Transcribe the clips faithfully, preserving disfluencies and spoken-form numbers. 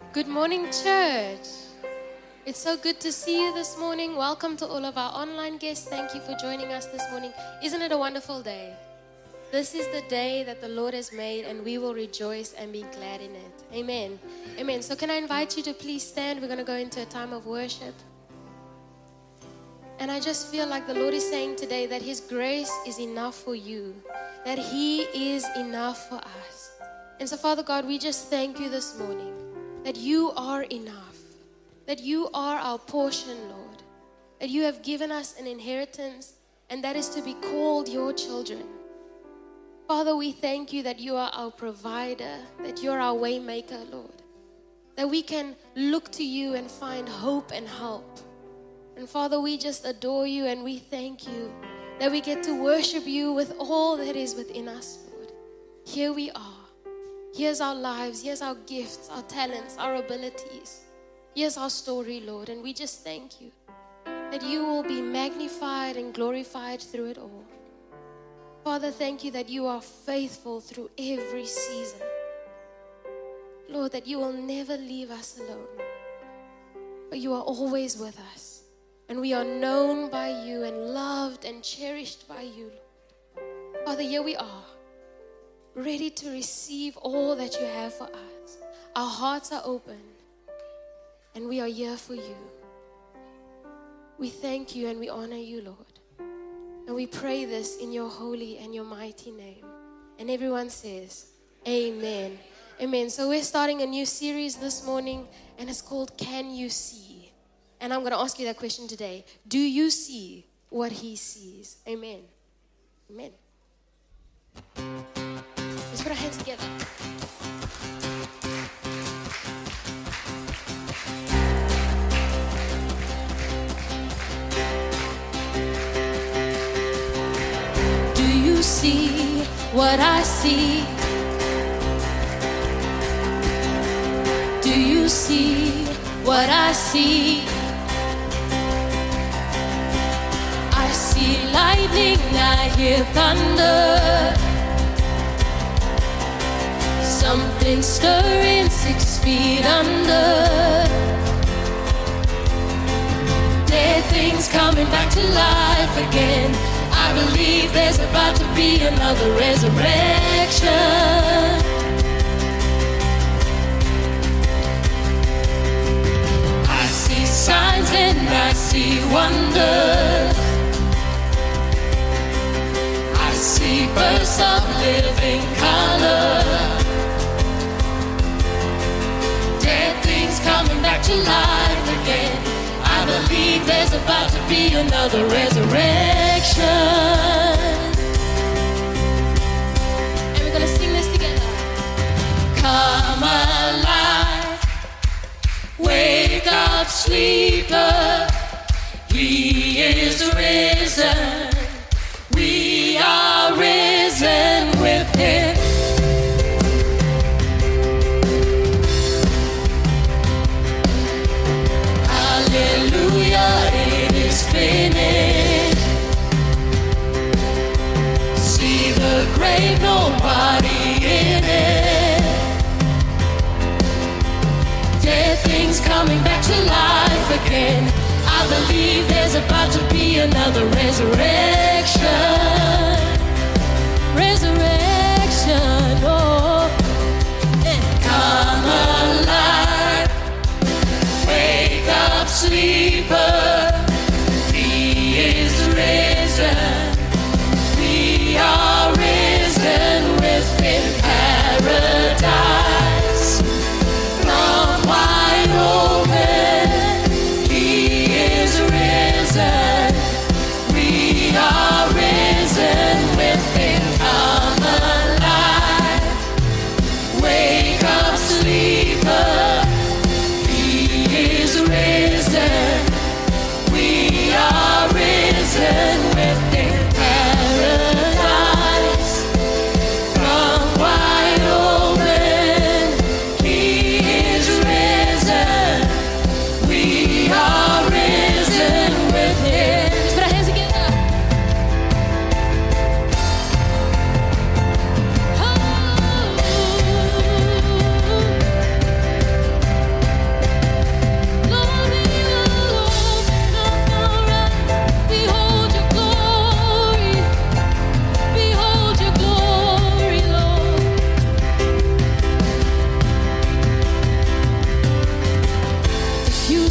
Good morning, church. It's so good to see you this morning. Welcome to all of our online guests. Thank you for joining us this morning. Isn't it a wonderful day? This is the day that the Lord has made, and we will rejoice and be glad in it. Amen. Amen. So can I invite you to please stand? We're going to go into a time of worship. And I just feel like the Lord is saying today that His grace is enough for you, that He is enough for us. And so, Father God, we just thank you this morning that you are enough, that you are our portion, Lord, that you have given us an inheritance, and that is to be called your children. Father, we thank you that you are our provider, that you're our way maker, Lord, that we can look to you and find hope and help. And Father, we just adore you and we thank you that we get to worship you with all that is within us, Lord. Here we are. Here's our lives. Here's our gifts, our talents, our abilities. Here's our story, Lord. And we just thank you that you will be magnified and glorified through it all. Father, thank you that you are faithful through every season. Lord, that you will never leave us alone, but you are always with us. And we are known by you and loved and cherished by you, Lord. Father, here we are, ready to receive all that you have for us. Our hearts are open, and we are here for you. We thank you and we honor you, Lord. And we pray this in your holy and your mighty name. And everyone says, amen. Amen. So we're starting a new series this morning, and it's called Can You See? And I'm going to ask you that question today. Do you see what He sees? Amen. Amen. Let's put our hands together. Do you see what I see? Do you see what I see? I see lightning, I hear thunder. Something stirring six feet under. Dead things coming back to life again. I believe there's about to be another resurrection. I see signs and I see wonders. I see bursts of living color. Dead things coming back to life again. I believe there's about to be another resurrection. And we're gonna sing this together. Come alive, wake up, sleeper. He is risen. We are risen with Him. Hallelujah, it is finished. See the grave, nobody in it. Dead things coming back to life again. I believe there's about to be another resurrection. Resurrection, oh. And come alive, wake up, sleeper. He is risen. We are risen within paradise. From wide open, He is risen. We are risen within. Come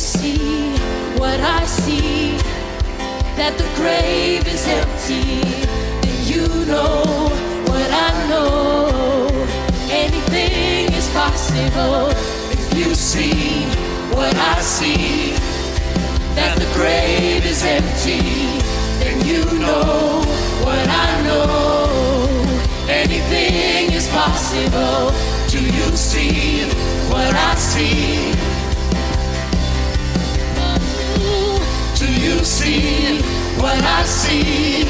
see what I see, that the grave is empty, then you know what I know. Anything is possible if you see what I see, that the grave is empty, then you know what I know. Anything is possible. Do you see what I see? Do you see what I see?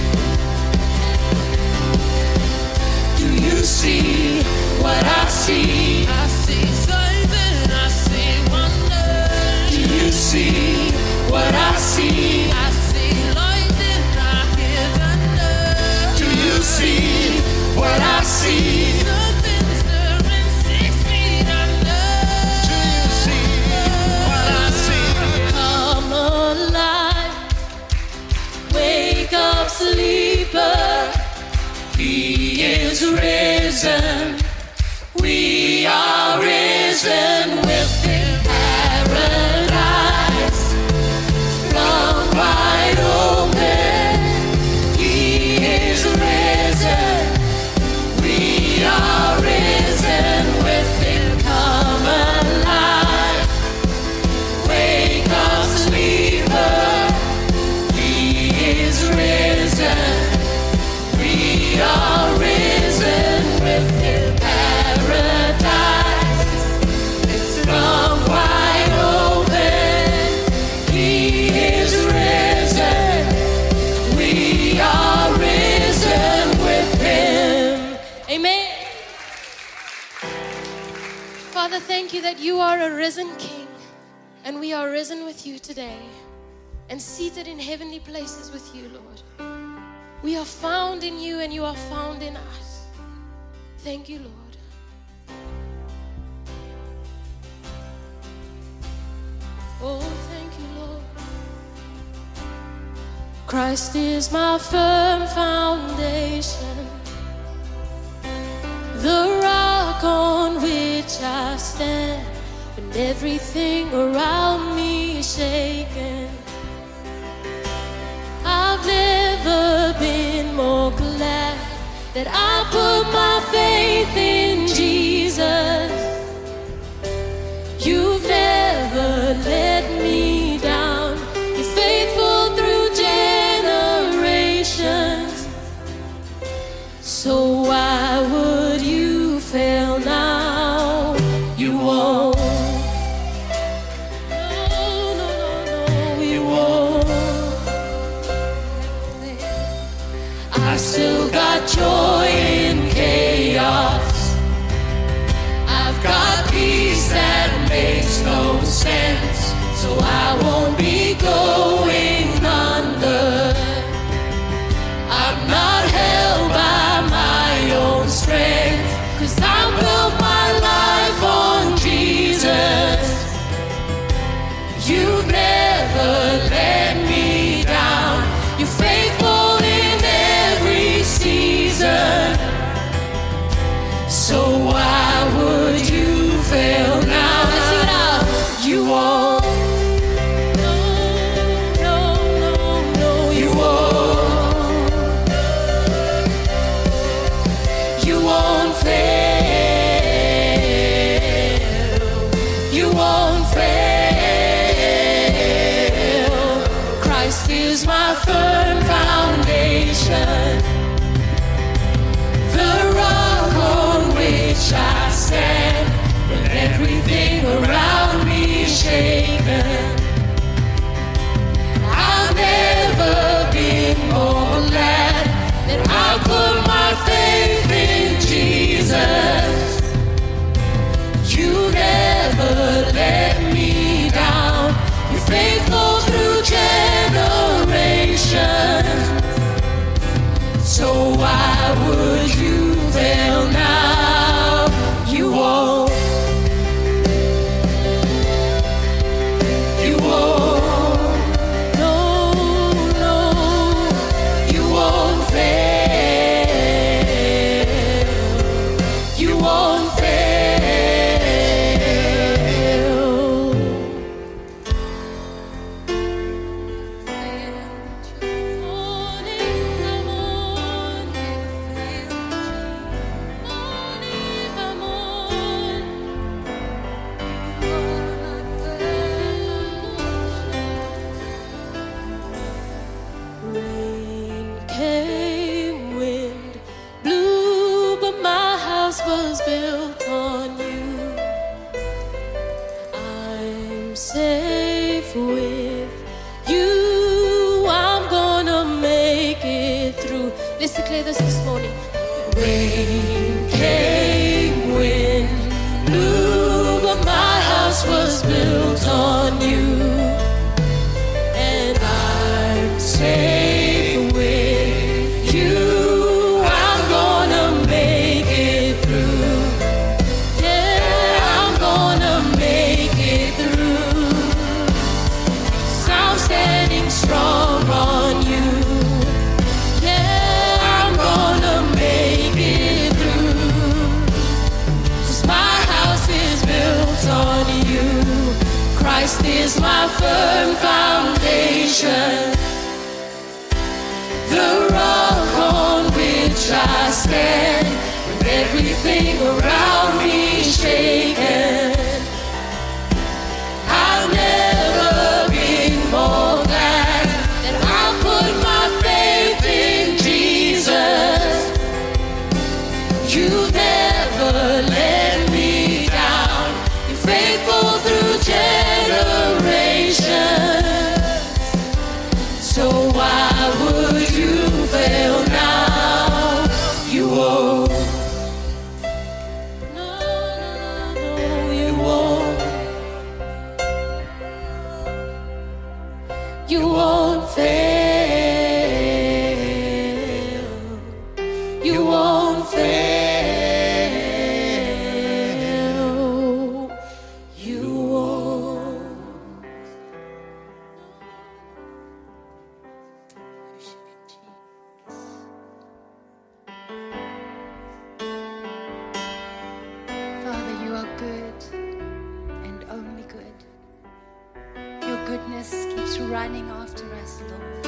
Do you see what I see? I see signs and I see wonders. Do you see what I see? I see light and I hear thunder. Do you see what I see? Something stirring six feet under. Do you see what I see? Come alive, wake up, sleeper. He is risen. We are risen with him. Paradise flung wide open. He is risen. We are risen with him. Come alive. Wake up, sleeper. He is risen. We are risen with him. Paradise is sprung wide open. He is risen. We are risen with him. Amen. Father, thank you that you are a risen King, and we are risen with you today and seated in heavenly places with you, Lord. We are found in you and you are found in us. Thank you, Lord. Oh, thank you, Lord. Christ is my firm foundation, the rock on which I stand when everything around me is shaken. I've never been more glad that I put my faith in Jesus. You've never let me down. You're faithful through generations. So why would you fail now? You won't. No, no, no, no, you won't. I still got joy in chaos. I've got peace that makes no sense. So I won't be going under. I'm not held by my own strength, 'cause I built my life on Jesus. You've never let me down. You're faithful in every season. So why would you fail now? Let's sing it out. You won't. No, no, no, no, you won't. You won't fail. You won't fail. Christ is my firm foundation, the rock on which I stand when everything around me is shaken. I've never been more glad that I put my faith in Jesus. You never let me down. You're faithful through generations. So why would you fail now? You won't. You I'm safe with you. I'm gonna make it through. Let's declare this this morning. Rain came, wind blew, but my house was built on you. And I'm safe with you. I'm gonna make it through. Yeah, I'm gonna make it through. 'Cause I'm standing strong on you. Yeah, I'm gonna make it through. 'Cause my house is built on you. Christ is my firm foundation, the rock on which I stand, with everything around me shaken. I've never been more glad that I put my faith in Jesus. You've never let me down. You're faithful through generations. So why would you fail now? You won't. No, no, no, you won't. You won't fail. You won't fail. You won't. Father, you are good and only good. Your goodness keeps running after us, Lord.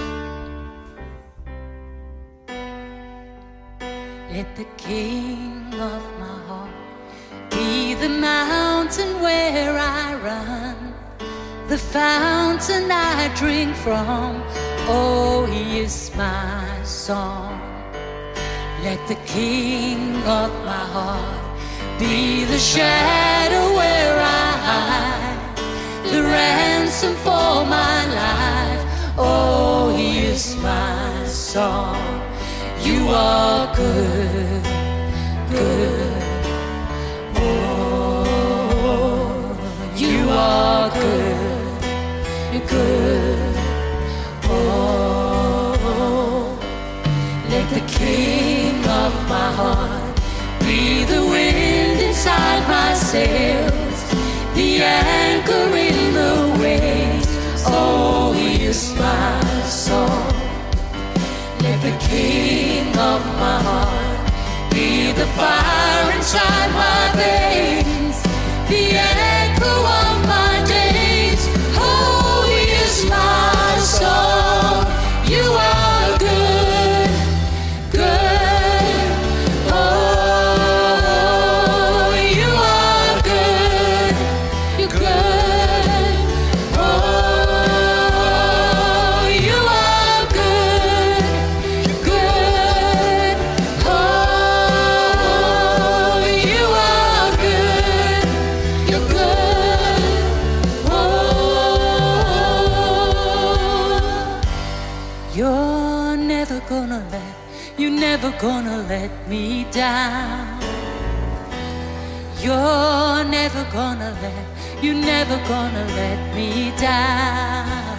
Let the King of my heart be the mountain where I run, the fountain I drink from. Oh, he is my song. Let the King of my heart be the shadow where I hide, the ransom for my life. Oh, he is my song. You are good, good. Oh, you are good, good. Oh, let the King of my heart be the wind inside my sails, the anchor in the waves. Oh, he is my song. Let the King of my heart be the fire inside my veins, the echo of my days. Oh, he is my song. You are good, good. Oh, you are good, you're good. Oh, you are good, good. Oh, you are good, you're good. Oh, you're never gonna let, you're never gonna let me down. You're never gonna let, you're never gonna let me down.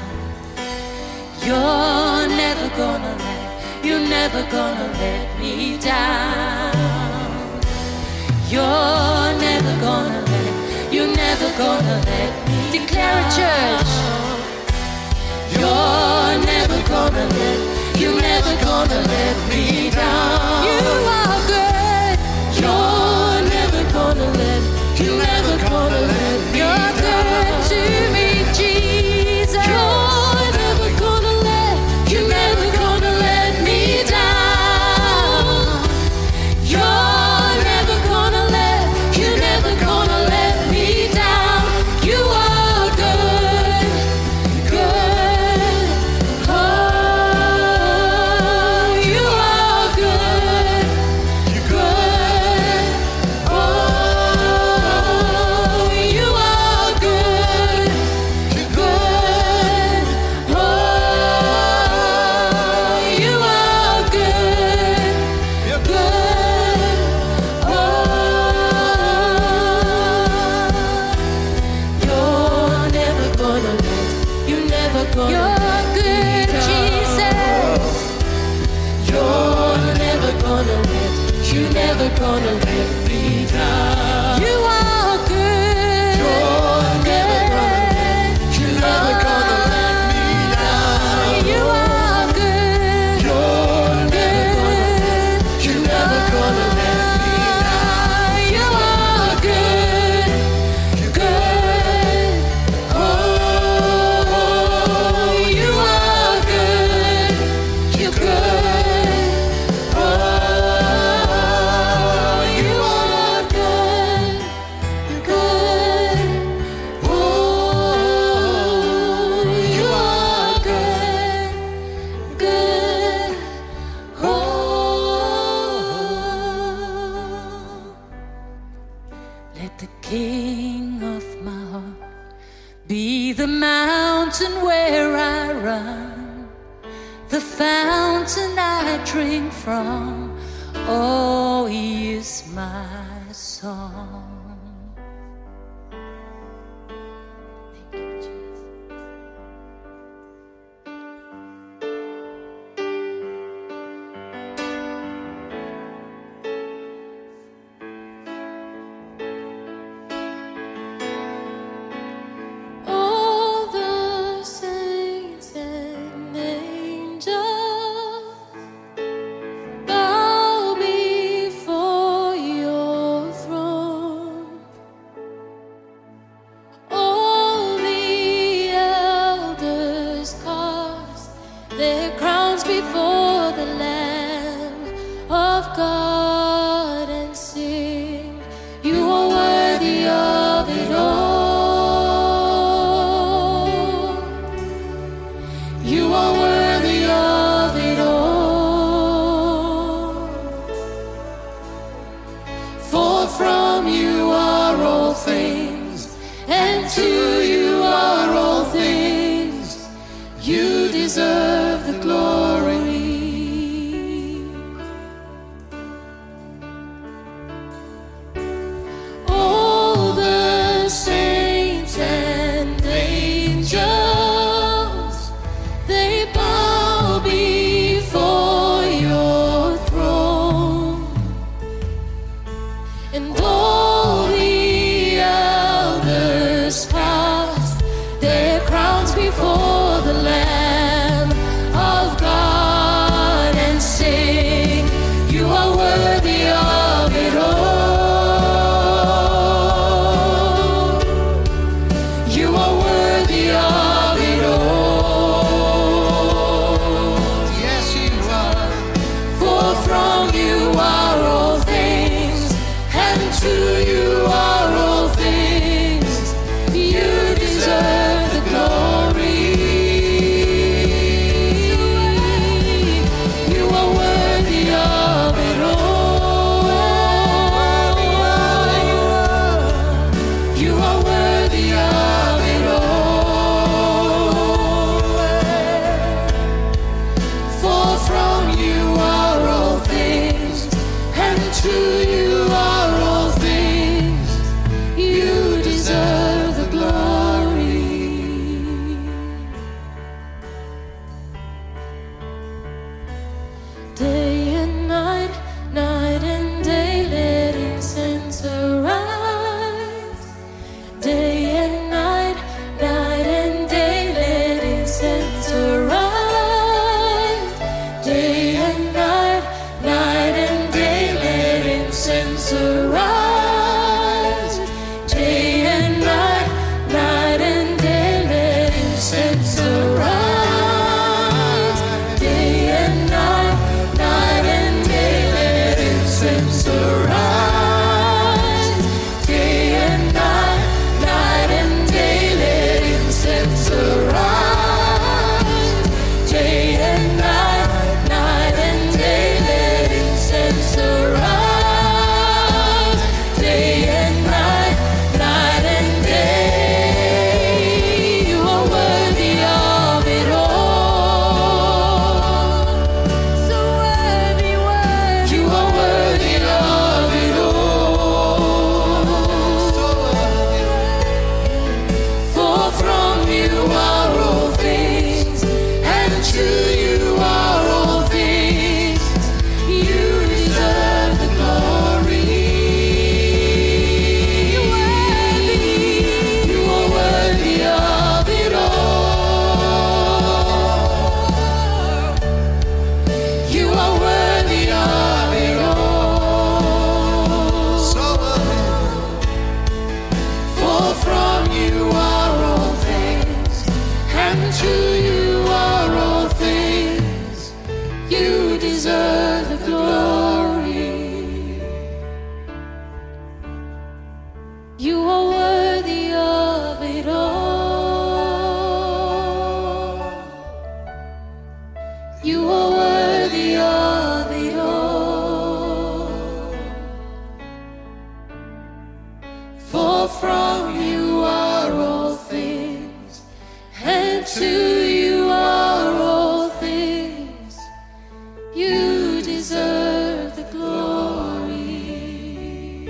You're never gonna let, you're never gonna let me down. You're never gonna let, you're never gonna let me declare it, church. You're never gonna let, you're never gonna let me down. You are good. You're never gonna let, you're never gonna let me down. You're good to me, Jesus. You're never gonna let, you're never gonna let me down. You're never gonna let, you're never gonna let me down. You are good, good. Oh, you are good. gonna You're let good, me down. Jesus. You're never gonna let, you're never gonna let me down. You are good. You're never gonna let, you're never gonna let me down. You are good. You're never gonna let, you're never gonna let me down. You are good. You're good. Oh, You are good. you're good. Oh, you are good. You're good. Oh, you are good. Good. Oh, Let the King of my heart be the mountain where I run, the fountain I drink from. Oh, He is my song. Thank you, Jesus. All the saints and angels bow before your throne. you are all things, and to you are all things. You deserve the glory. You are worthy of it all. You are worthy of it all. For from you are all things, and to you are all things. You deserve the glory.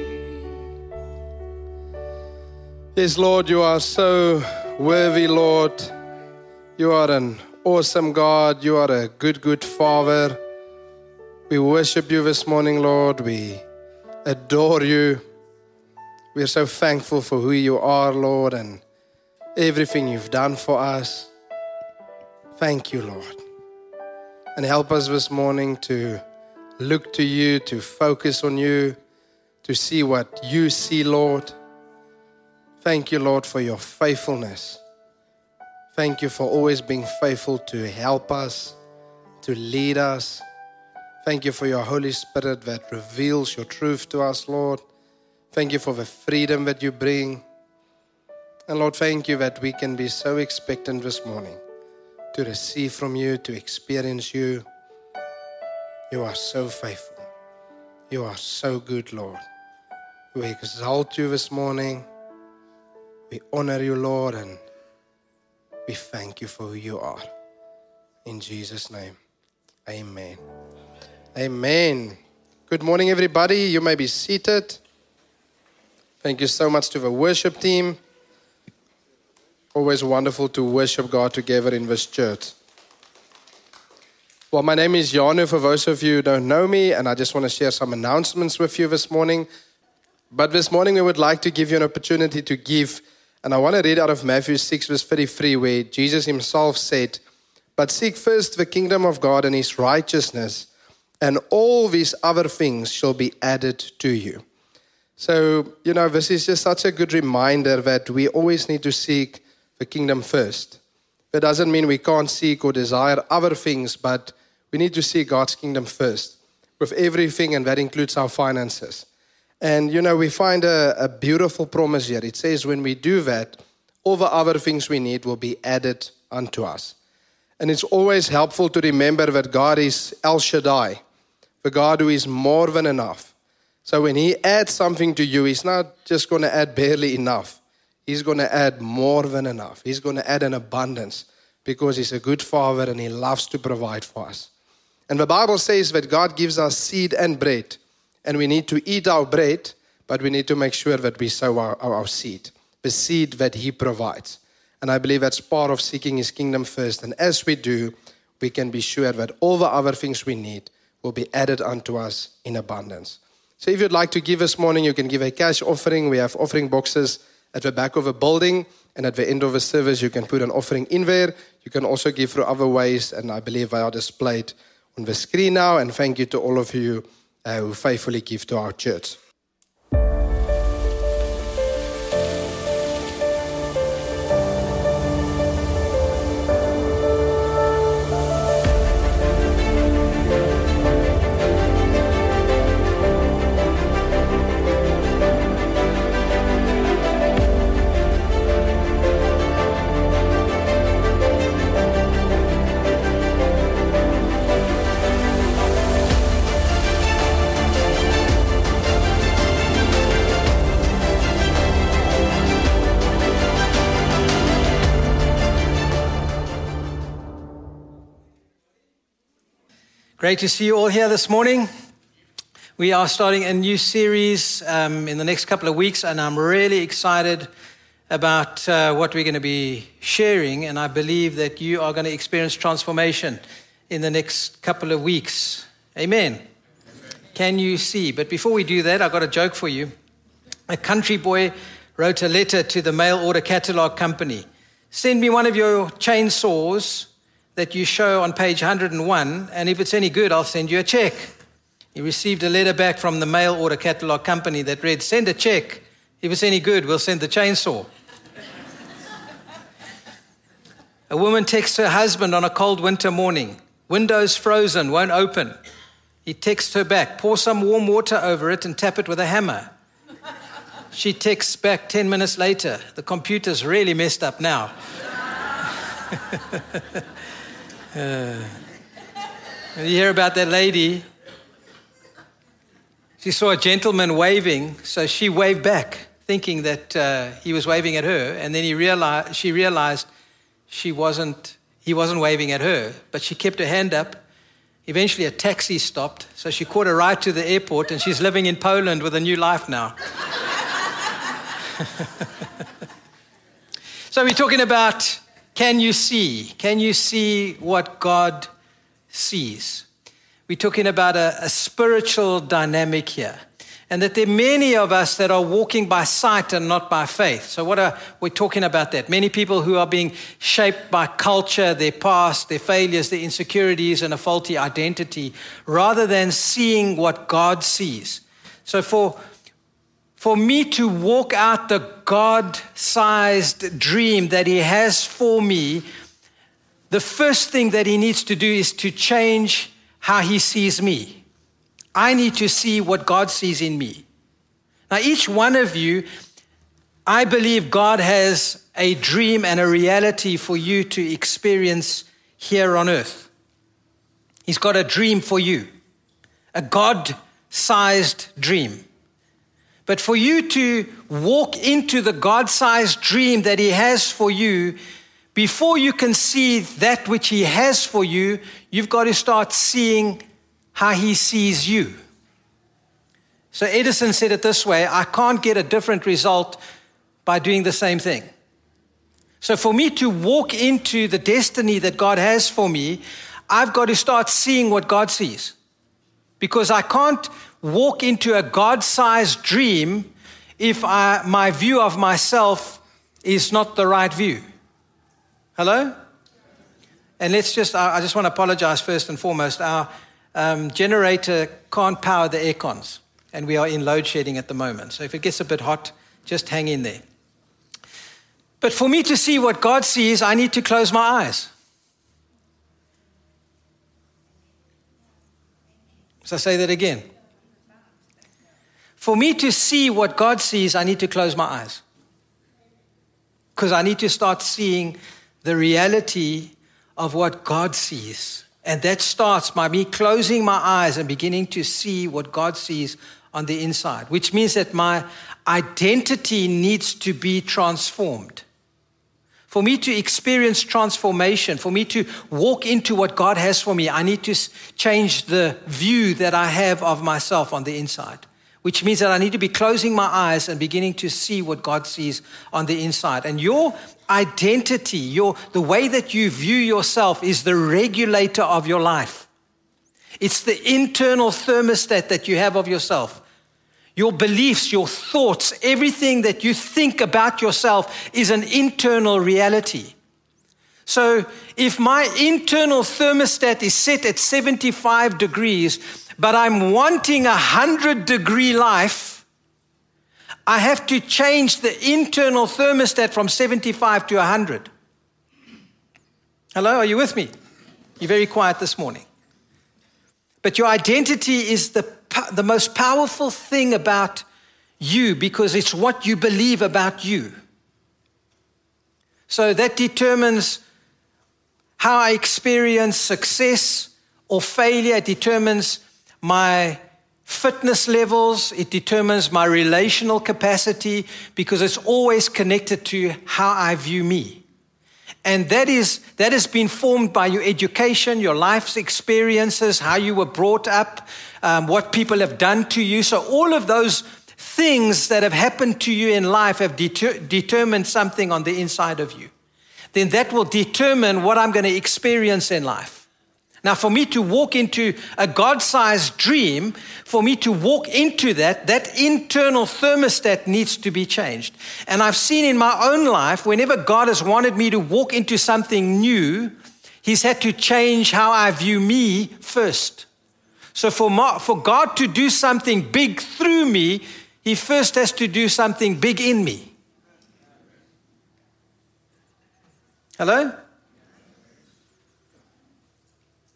Yes, Lord, you are so worthy, Lord. You are an awesome God. You are a good, good Father. We worship you this morning, Lord. We adore you. We are so thankful for who you are, Lord, and everything you've done for us. Thank you, Lord. And help us this morning to look to you, to focus on you, to see what you see, Lord. Thank you, Lord, for your faithfulness. Thank you for always being faithful to help us, to lead us. Thank you for your Holy Spirit that reveals your truth to us, Lord. Thank you for the freedom that you bring. And Lord, thank you that we can be so expectant this morning to receive from you, to experience you. You are so faithful. You are so good, Lord. We exalt you this morning. We honor you, Lord, and we thank you for who you are. In Jesus' name, amen. Amen. Good morning, everybody. You may be seated. Thank you so much to the worship team. Always wonderful to worship God together in this church. Well, my name is Janu, for those of you who don't know me, and I just want to share some announcements with you this morning. But this morning we would like to give you an opportunity to give. And I want to read out of Matthew six, verse thirty-three, where Jesus himself said, "But seek first the kingdom of God and his righteousness, and all these other things shall be added to you." So, you know, this is just such a good reminder that we always need to seek the kingdom first. That doesn't mean we can't seek or desire other things, but we need to seek God's kingdom first with everything, and that includes our finances. And, you know, we find a, a beautiful promise here. It says when we do that, all the other things we need will be added unto us. And it's always helpful to remember that God is El Shaddai, the God who is more than enough. So when he adds something to you, he's not just going to add barely enough. He's going to add more than enough. He's going to add an abundance because he's a good Father and he loves to provide for us. And the Bible says that God gives us seed and bread. And we need to eat our bread, but we need to make sure that we sow our, our, our seed, the seed that he provides. And I believe that's part of seeking his kingdom first. And as we do, we can be sure that all the other things we need will be added unto us in abundance. So if you'd like to give this morning, you can give a cash offering. We have offering boxes at the back of the building. And at the end of the service, you can put an offering in there. You can also give through other ways. And I believe they are displayed on the screen now. And thank you to all of you uh, who faithfully give to our church. Great to see you all here this morning. We are starting a new series um, in the next couple of weeks, and I'm really excited about uh, what we're going to be sharing, and I believe that you are going to experience transformation in the next couple of weeks. Amen. Amen. Can you see? But before we do that, I've got a joke for you. A country boy wrote a letter to the mail order catalog company. Send me one of your chainsaws that you show on page one hundred and one, and if it's any good, I'll send you a check. He received a letter back from the mail order catalog company that read, send a check. If it's any good, we'll send the chainsaw. A woman texts her husband on a cold winter morning. Windows frozen, won't open. He texts her back, pour some warm water over it and tap it with a hammer. She texts back ten minutes later, the computer's really messed up now. uh, you hear about that lady? She saw a gentleman waving, so she waved back, thinking that uh, he was waving at her, and then he realized, she realized she wasn't, he wasn't waving at her, but she kept her hand up. Eventually a taxi stopped, so she caught a ride to the airport, and she's living in Poland with a new life now. So we're talking about, can you see? Can you see what God sees? We're talking about a, a spiritual dynamic here. And that there are many of us that are walking by sight and not by faith. So what are we talking about that? Many people who are being shaped by culture, their past, their failures, their insecurities, and a faulty identity, rather than seeing what God sees. So for For me to walk out the God-sized dream that he has for me, the first thing that he needs to do is to change how he sees me. I need to see what God sees in me. Now, each one of you, I believe God has a dream and a reality for you to experience here on earth. He's got a dream for you, a God-sized dream. But for you to walk into the God-sized dream that he has for you, before you can see that which he has for you, you've got to start seeing how he sees you. So Edison said it this way, I can't get a different result by doing the same thing. So for me to walk into the destiny that God has for me, I've got to start seeing what God sees. Because I can't walk into a God-sized dream if I, my view of myself is not the right view. Hello? And let's just, I just want to apologize first and foremost. Our um, generator can't power the air cons, and we are in load shedding at the moment. So if it gets a bit hot, just hang in there. But for me to see what God sees, I need to close my eyes. So I say that again. For me to see what God sees, I need to close my eyes. Because I need to start seeing the reality of what God sees. And that starts by me closing my eyes and beginning to see what God sees on the inside, which means that my identity needs to be transformed. For me to experience transformation, for me to walk into what God has for me, I need to change the view that I have of myself on the inside. Which means that I need to be closing my eyes and beginning to see what God sees on the inside. And your identity, your the way that you view yourself is the regulator of your life. It's the internal thermostat that you have of yourself. Your beliefs, your thoughts, everything that you think about yourself is an internal reality. So if my internal thermostat is set at seventy-five degrees, but I'm wanting a one hundred degree life, I have to change the internal thermostat from seventy-five to one hundred. Hello, are you with me? You're very quiet this morning. But your identity is the, the most powerful thing about you because it's what you believe about you. So that determines how I experience success or failure. It determines my fitness levels. It determines my relational capacity because it's always connected to how I view me. And that is that has been formed by your education, your life's experiences, how you were brought up, um, what people have done to you. So all of those things that have happened to you in life have deter- determined something on the inside of you. Then that will determine what I'm going to experience in life. Now, for me to walk into a God-sized dream, for me to walk into that, that internal thermostat needs to be changed. And I've seen in my own life, whenever God has wanted me to walk into something new, he's had to change how I view me first. So for, my, for God to do something big through me, he first has to do something big in me. Hello?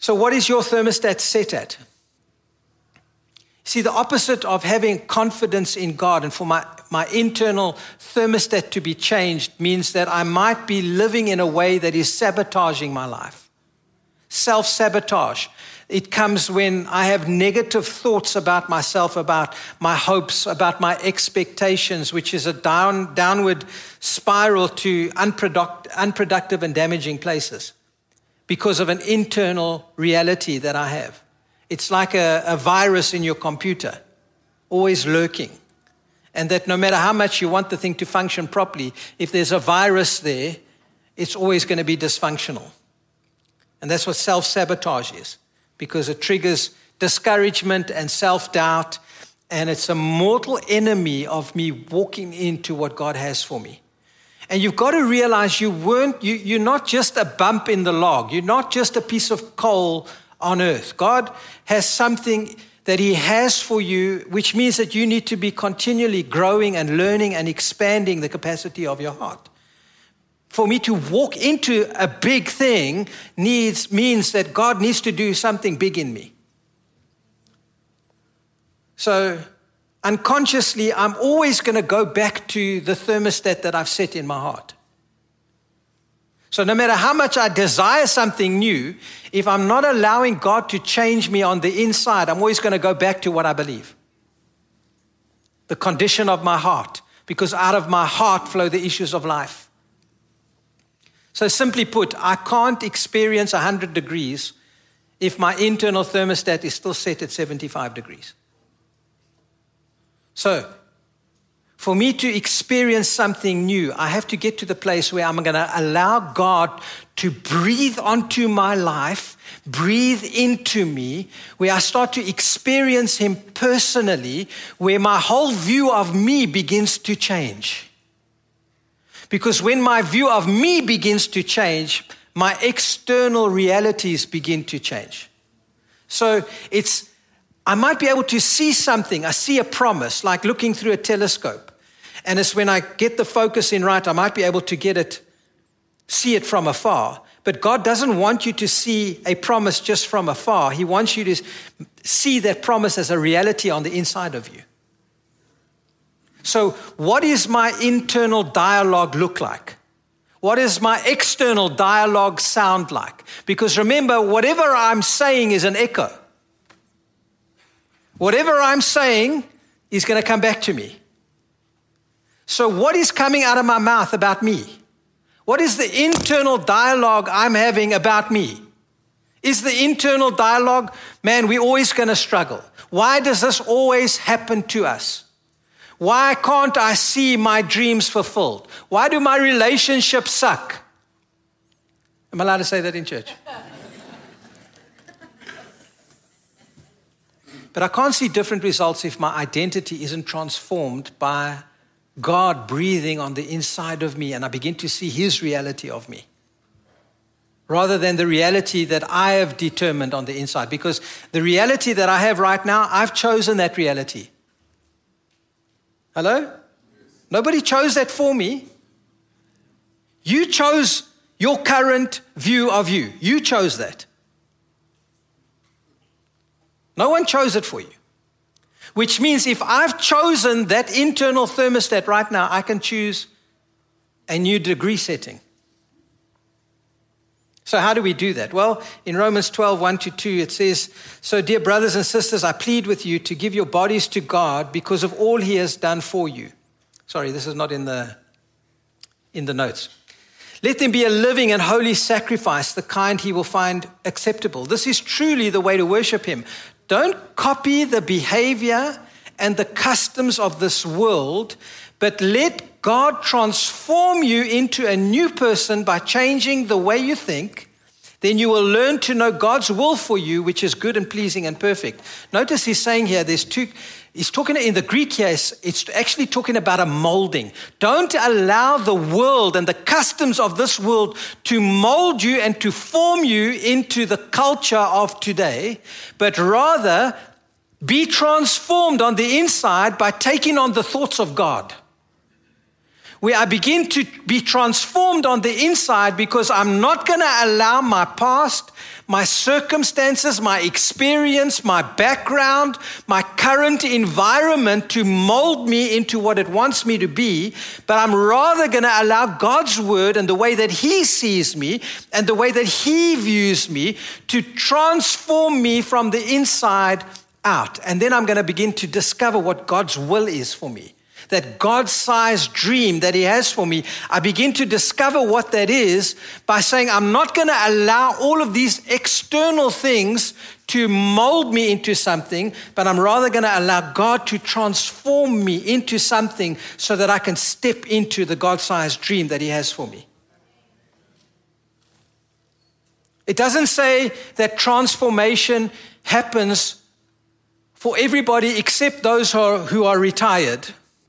So what is your thermostat set at? See, the opposite of having confidence in God and for my, my internal thermostat to be changed means that I might be living in a way that is sabotaging my life. Self-sabotage. It comes when I have negative thoughts about myself, about my hopes, about my expectations, which is a down, downward spiral to unproduct, unproductive and damaging places because of an internal reality that I have. It's like a, a virus in your computer, always lurking. And that no matter how much you want the thing to function properly, if there's a virus there, it's always going to be dysfunctional. And that's what self-sabotage is, because it triggers discouragement and self-doubt, and it's a mortal enemy of me walking into what God has for me. And you've got to realize you weren't, you, you're not just a bump in the log. You're not just a piece of coal on earth. God has something that he has for you, which means that you need to be continually growing and learning and expanding the capacity of your heart. For me to walk into a big thing needs means that God needs to do something big in me. So unconsciously, I'm always going to go back to the thermostat that I've set in my heart. So no matter how much I desire something new, if I'm not allowing God to change me on the inside, I'm always going to go back to what I believe. The condition of my heart, because out of my heart flow the issues of life. So simply put, I can't experience one hundred degrees if my internal thermostat is still set at seventy-five degrees. So for me to experience something new, I have to get to the place where I'm going to allow God to breathe onto my life, breathe into me, where I start to experience him personally, where my whole view of me begins to change. Because when my view of me begins to change, my external realities begin to change. So it's, I might be able to see something. I see a promise, like looking through a telescope. And it's when I get the focus in right, I might be able to get it, see it from afar. But God doesn't want you to see a promise just from afar. He wants you to see that promise as a reality on the inside of you. So what does my internal dialogue look like? What does my external dialogue sound like? Because remember, whatever I'm saying is an echo. Whatever I'm saying is going to come back to me. So what is coming out of my mouth about me? What is the internal dialogue I'm having about me? Is the internal dialogue, man, we're always going to struggle. Why does this always happen to us? Why can't I see my dreams fulfilled? Why do my relationships suck? Am I allowed to say that in church? But I can't see different results if my identity isn't transformed by God breathing on the inside of me and I begin to see his reality of me, rather than the reality that I have determined on the inside. Because the reality that I have right now, I've chosen that reality. Hello? Nobody chose that for me. You chose your current view of you. You chose that. No one chose it for you. Which means if I've chosen that internal thermostat right now, I can choose a new degree setting. So how do we do that? Well, in Romans twelve, one to two, it says, so dear brothers and sisters, I plead with you to give your bodies to God because of all he has done for you. Sorry, this is not in the, in the notes. Let them be a living and holy sacrifice, the kind he will find acceptable. This is truly the way to worship him. Don't copy the behavior and the customs of this world, but let God transform you into a new person by changing the way you think. Then you will learn to know God's will for you, which is good and pleasing and perfect. Notice he's saying here, there's two, he's talking in the Greek here, it's actually talking about a molding. Don't allow the world and the customs of this world to mold you and to form you into the culture of today, but rather be transformed on the inside by taking on the thoughts of God. where I begin to be transformed on the inside, because I'm not going to allow my past, my circumstances, my experience, my background, my current environment to mold me into what it wants me to be, but I'm rather going to allow God's word and the way that he sees me and the way that he views me to transform me from the inside out. And then I'm going to begin to discover what God's will is for me. That God-sized dream that he has for me, I begin to discover what that is by saying, I'm not going to allow all of these external things to mold me into something, but I'm rather going to allow God to transform me into something so that I can step into the God-sized dream that he has for me. It doesn't say that transformation happens for everybody except those who are, who are retired.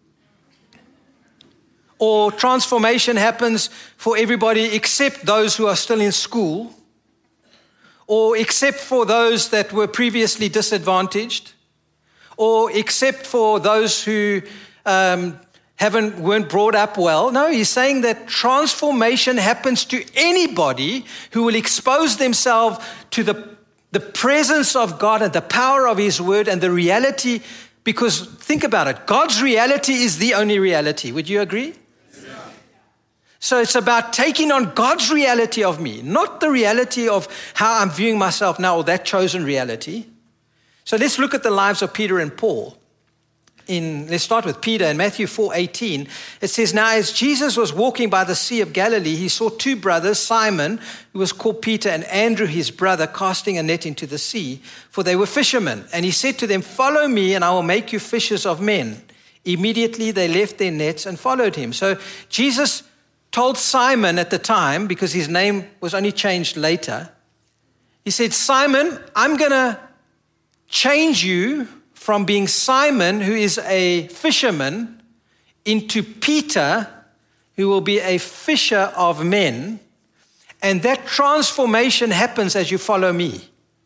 Or transformation happens for everybody except those who are still in school, or except for those that were previously disadvantaged, or except for those who um, haven't weren't brought up well. No, he's saying that transformation happens to anybody who will expose themselves to the, the presence of God and the power of his word and the reality, because think about it, God's reality is the only reality. Would you agree? So it's about taking on God's reality of me, not the reality of how I'm viewing myself now or that chosen reality. So let's look at the lives of Peter and Paul. In, let's start with Peter in Matthew four eighteen. It says, now as Jesus was walking by the Sea of Galilee, he saw two brothers, Simon, who was called Peter, and Andrew, his brother, casting a net into the sea, for they were fishermen. And he said to them, follow me and I will make you fishers of men. Immediately they left their nets and followed him. So Jesus told Simon at the time, because his name was only changed later, he said, Simon, I'm going to change you from being Simon, who is a fisherman, into Peter, who will be a fisher of men. And that transformation happens as you follow me.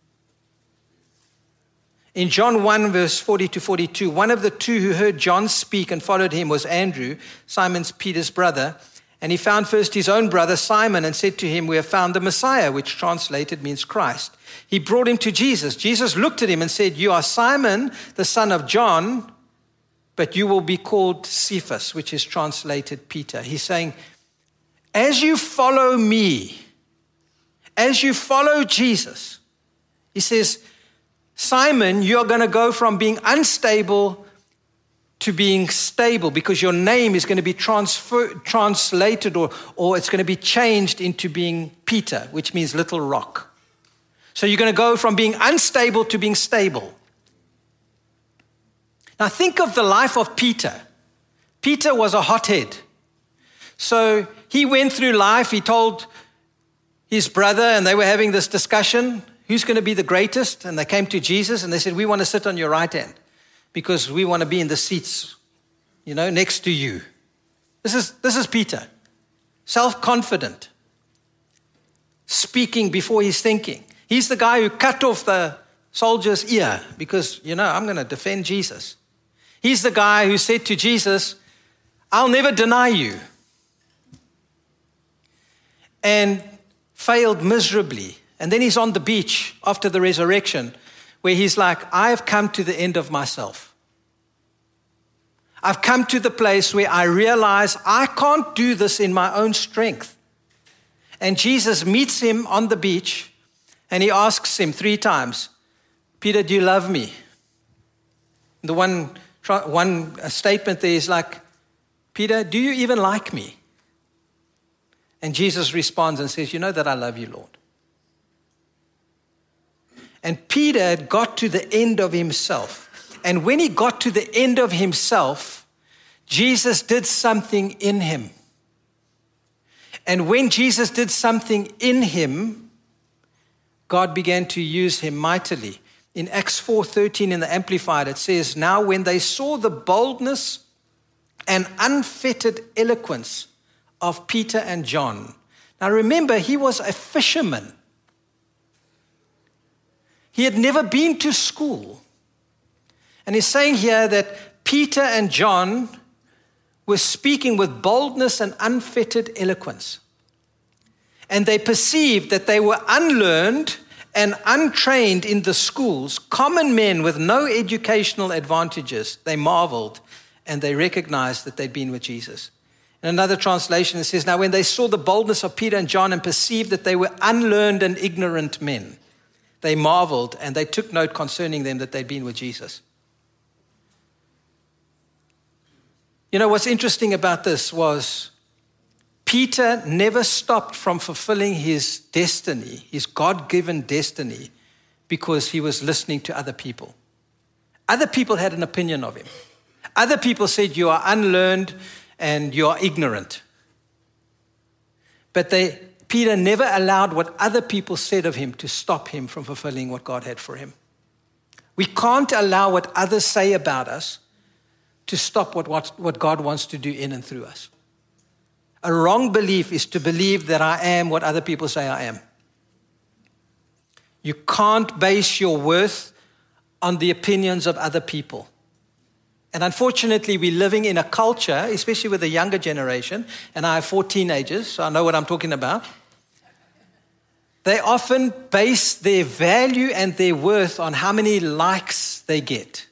In John one, verse forty to forty-two, one of the two who heard John speak and followed him was Andrew, Simon's Peter's brother. And he found first his own brother Simon and said to him, we have found the Messiah, which translated means Christ. He brought him to Jesus. Jesus looked at him and said, you are Simon, the son of John, but you will be called Cephas, which is translated Peter. He's saying, as you follow me, as you follow Jesus, he says, Simon, you're going to go from being unstable to being stable, because your name is going to be transfer, translated or, or it's going to be changed into being Peter, which means little rock. So you're going to go from being unstable to being stable. Now think of the life of Peter. Peter was a hothead. So he went through life, he told his brother, and they were having this discussion, who's going to be the greatest? And they came to Jesus and they said, we want to sit on your right hand, because we want to be in the seats, you know, next to you. This is, this is Peter, self-confident, speaking before he's thinking. He's the guy who cut off the soldier's ear because, you know, I'm going to defend Jesus. He's the guy who said to Jesus, I'll never deny you. And failed miserably. And then he's on the beach after the resurrection, where he's like, I've come to the end of myself. I've come to the place where I realize I can't do this in my own strength. And Jesus meets him on the beach and he asks him three times, Peter, do you love me? The one, one statement there is like, Peter, do you even like me? And Jesus responds and says, you know that I love you, Lord. And Peter had got to the end of himself. And when he got to the end of himself, Jesus did something in him. And when Jesus did something in him, God began to use him mightily. In Acts four thirteen in the Amplified, it says, now when they saw the boldness and unfettered eloquence of Peter and John. Now remember, he was a fisherman. He had never been to school. And he's saying here that Peter and John were speaking with boldness and unfettered eloquence. And they perceived that they were unlearned and untrained in the schools, common men with no educational advantages. They marveled and they recognized that they'd been with Jesus. In another translation, it says, now when they saw the boldness of Peter and John and perceived that they were unlearned and ignorant men, they marveled and they took note concerning them that they'd been with Jesus. You know, what's interesting about this was Peter never stopped from fulfilling his destiny, his God-given destiny, because he was listening to other people. Other people had an opinion of him. Other people said, you are unlearned and you are ignorant. But they, Peter never allowed what other people said of him to stop him from fulfilling what God had for him. We can't allow what others say about us to stop what, what, what God wants to do in and through us. A wrong belief is to believe that I am what other people say I am. You can't base your worth on the opinions of other people. And unfortunately, we're living in a culture, especially with the younger generation, and I have four teenagers, so I know what I'm talking about. They often base their value and their worth on how many likes they get.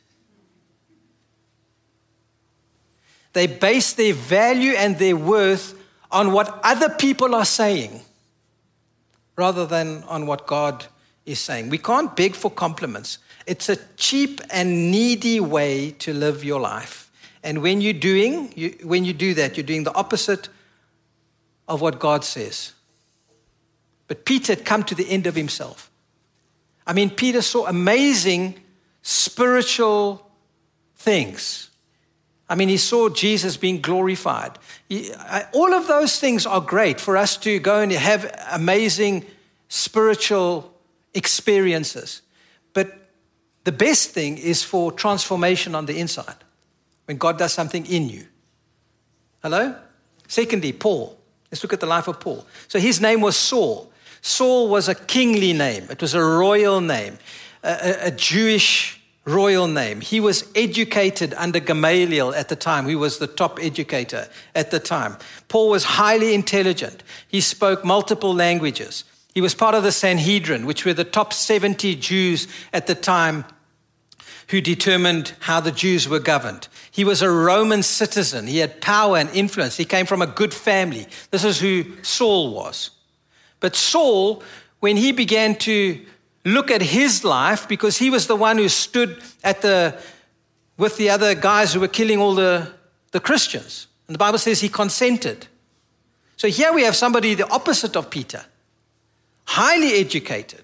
They base their value and their worth on what other people are saying rather than on what God is saying. We can't beg for compliments. It's a cheap and needy way to live your life. And when you're doing, you, when you do that, you're doing the opposite of what God says. But Peter had come to the end of himself. I mean, Peter saw amazing spiritual things. I mean, he saw Jesus being glorified. He, I, all of those things are great for us to go and have amazing spiritual experiences. But the best thing is for transformation on the inside, when God does something in you. Hello? Secondly, Paul. Let's look at the life of Paul. So his name was Saul. Saul was a kingly name. It was a royal name, a, a Jewish royal name. He was educated under Gamaliel at the time, who was the top educator at the time. Paul was highly intelligent. He spoke multiple languages. He was part of the Sanhedrin, which were the top seventy Jews at the time who determined how the Jews were governed. He was a Roman citizen. He had power and influence. He came from a good family. This is who Saul was. But Saul, when he began to look at his life, because he was the one who stood at the with the other guys who were killing all the, the Christians. And the Bible says he consented. So here we have somebody the opposite of Peter. Highly educated,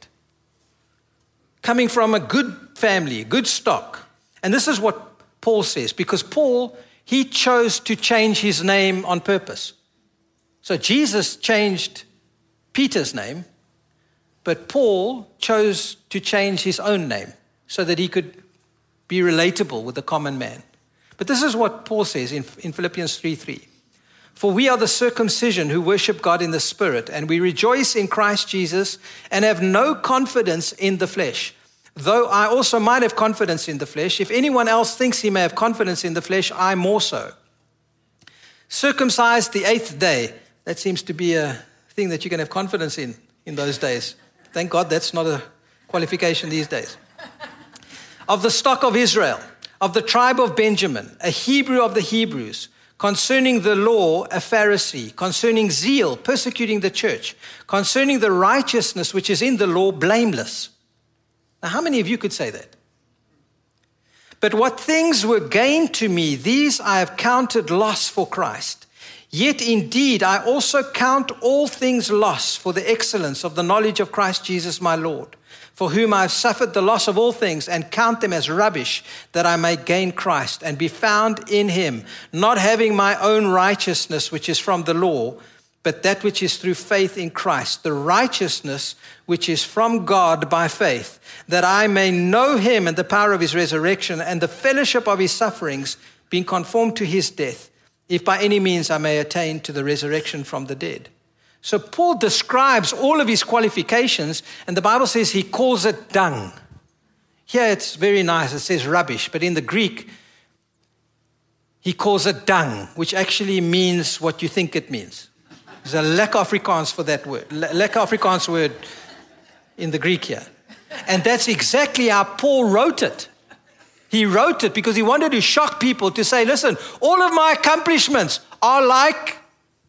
coming from a good family, good stock. And this is what Paul says, because Paul, he chose to change his name on purpose. So Jesus changed Peter's name, but Paul chose to change his own name so that he could be relatable with the common man. But this is what Paul says in, in Philippians three three. For we are the circumcision who worship God in the Spirit, and we rejoice in Christ Jesus and have no confidence in the flesh. Though I also might have confidence in the flesh, if anyone else thinks he may have confidence in the flesh, I more so. Circumcised the eighth day. That seems to be a thing that you can have confidence in in those days. Thank God that's not a qualification these days. Of the stock of Israel, of the tribe of Benjamin, a Hebrew of the Hebrews, concerning the law, a Pharisee, concerning zeal, persecuting the church, concerning the righteousness which is in the law, blameless. Now, how many of you could say that? But what things were gained to me, these I have counted loss for Christ. Yet indeed, I also count all things loss for the excellence of the knowledge of Christ Jesus my Lord, for whom I have suffered the loss of all things and count them as rubbish, that I may gain Christ and be found in him, not having my own righteousness, which is from the law, but that which is through faith in Christ, the righteousness which is from God by faith, that I may know him and the power of his resurrection and the fellowship of his sufferings, being conformed to his death, if by any means I may attain to the resurrection from the dead. So Paul describes all of his qualifications, and the Bible says he calls it dung. Here it's very nice, it says rubbish, but in the Greek, he calls it dung, which actually means what you think it means. There's a lekker Afrikaans for that word, lekker Afrikaans word in the Greek here. And that's exactly how Paul wrote it. He wrote it because he wanted to shock people to say, listen, all of my accomplishments are like...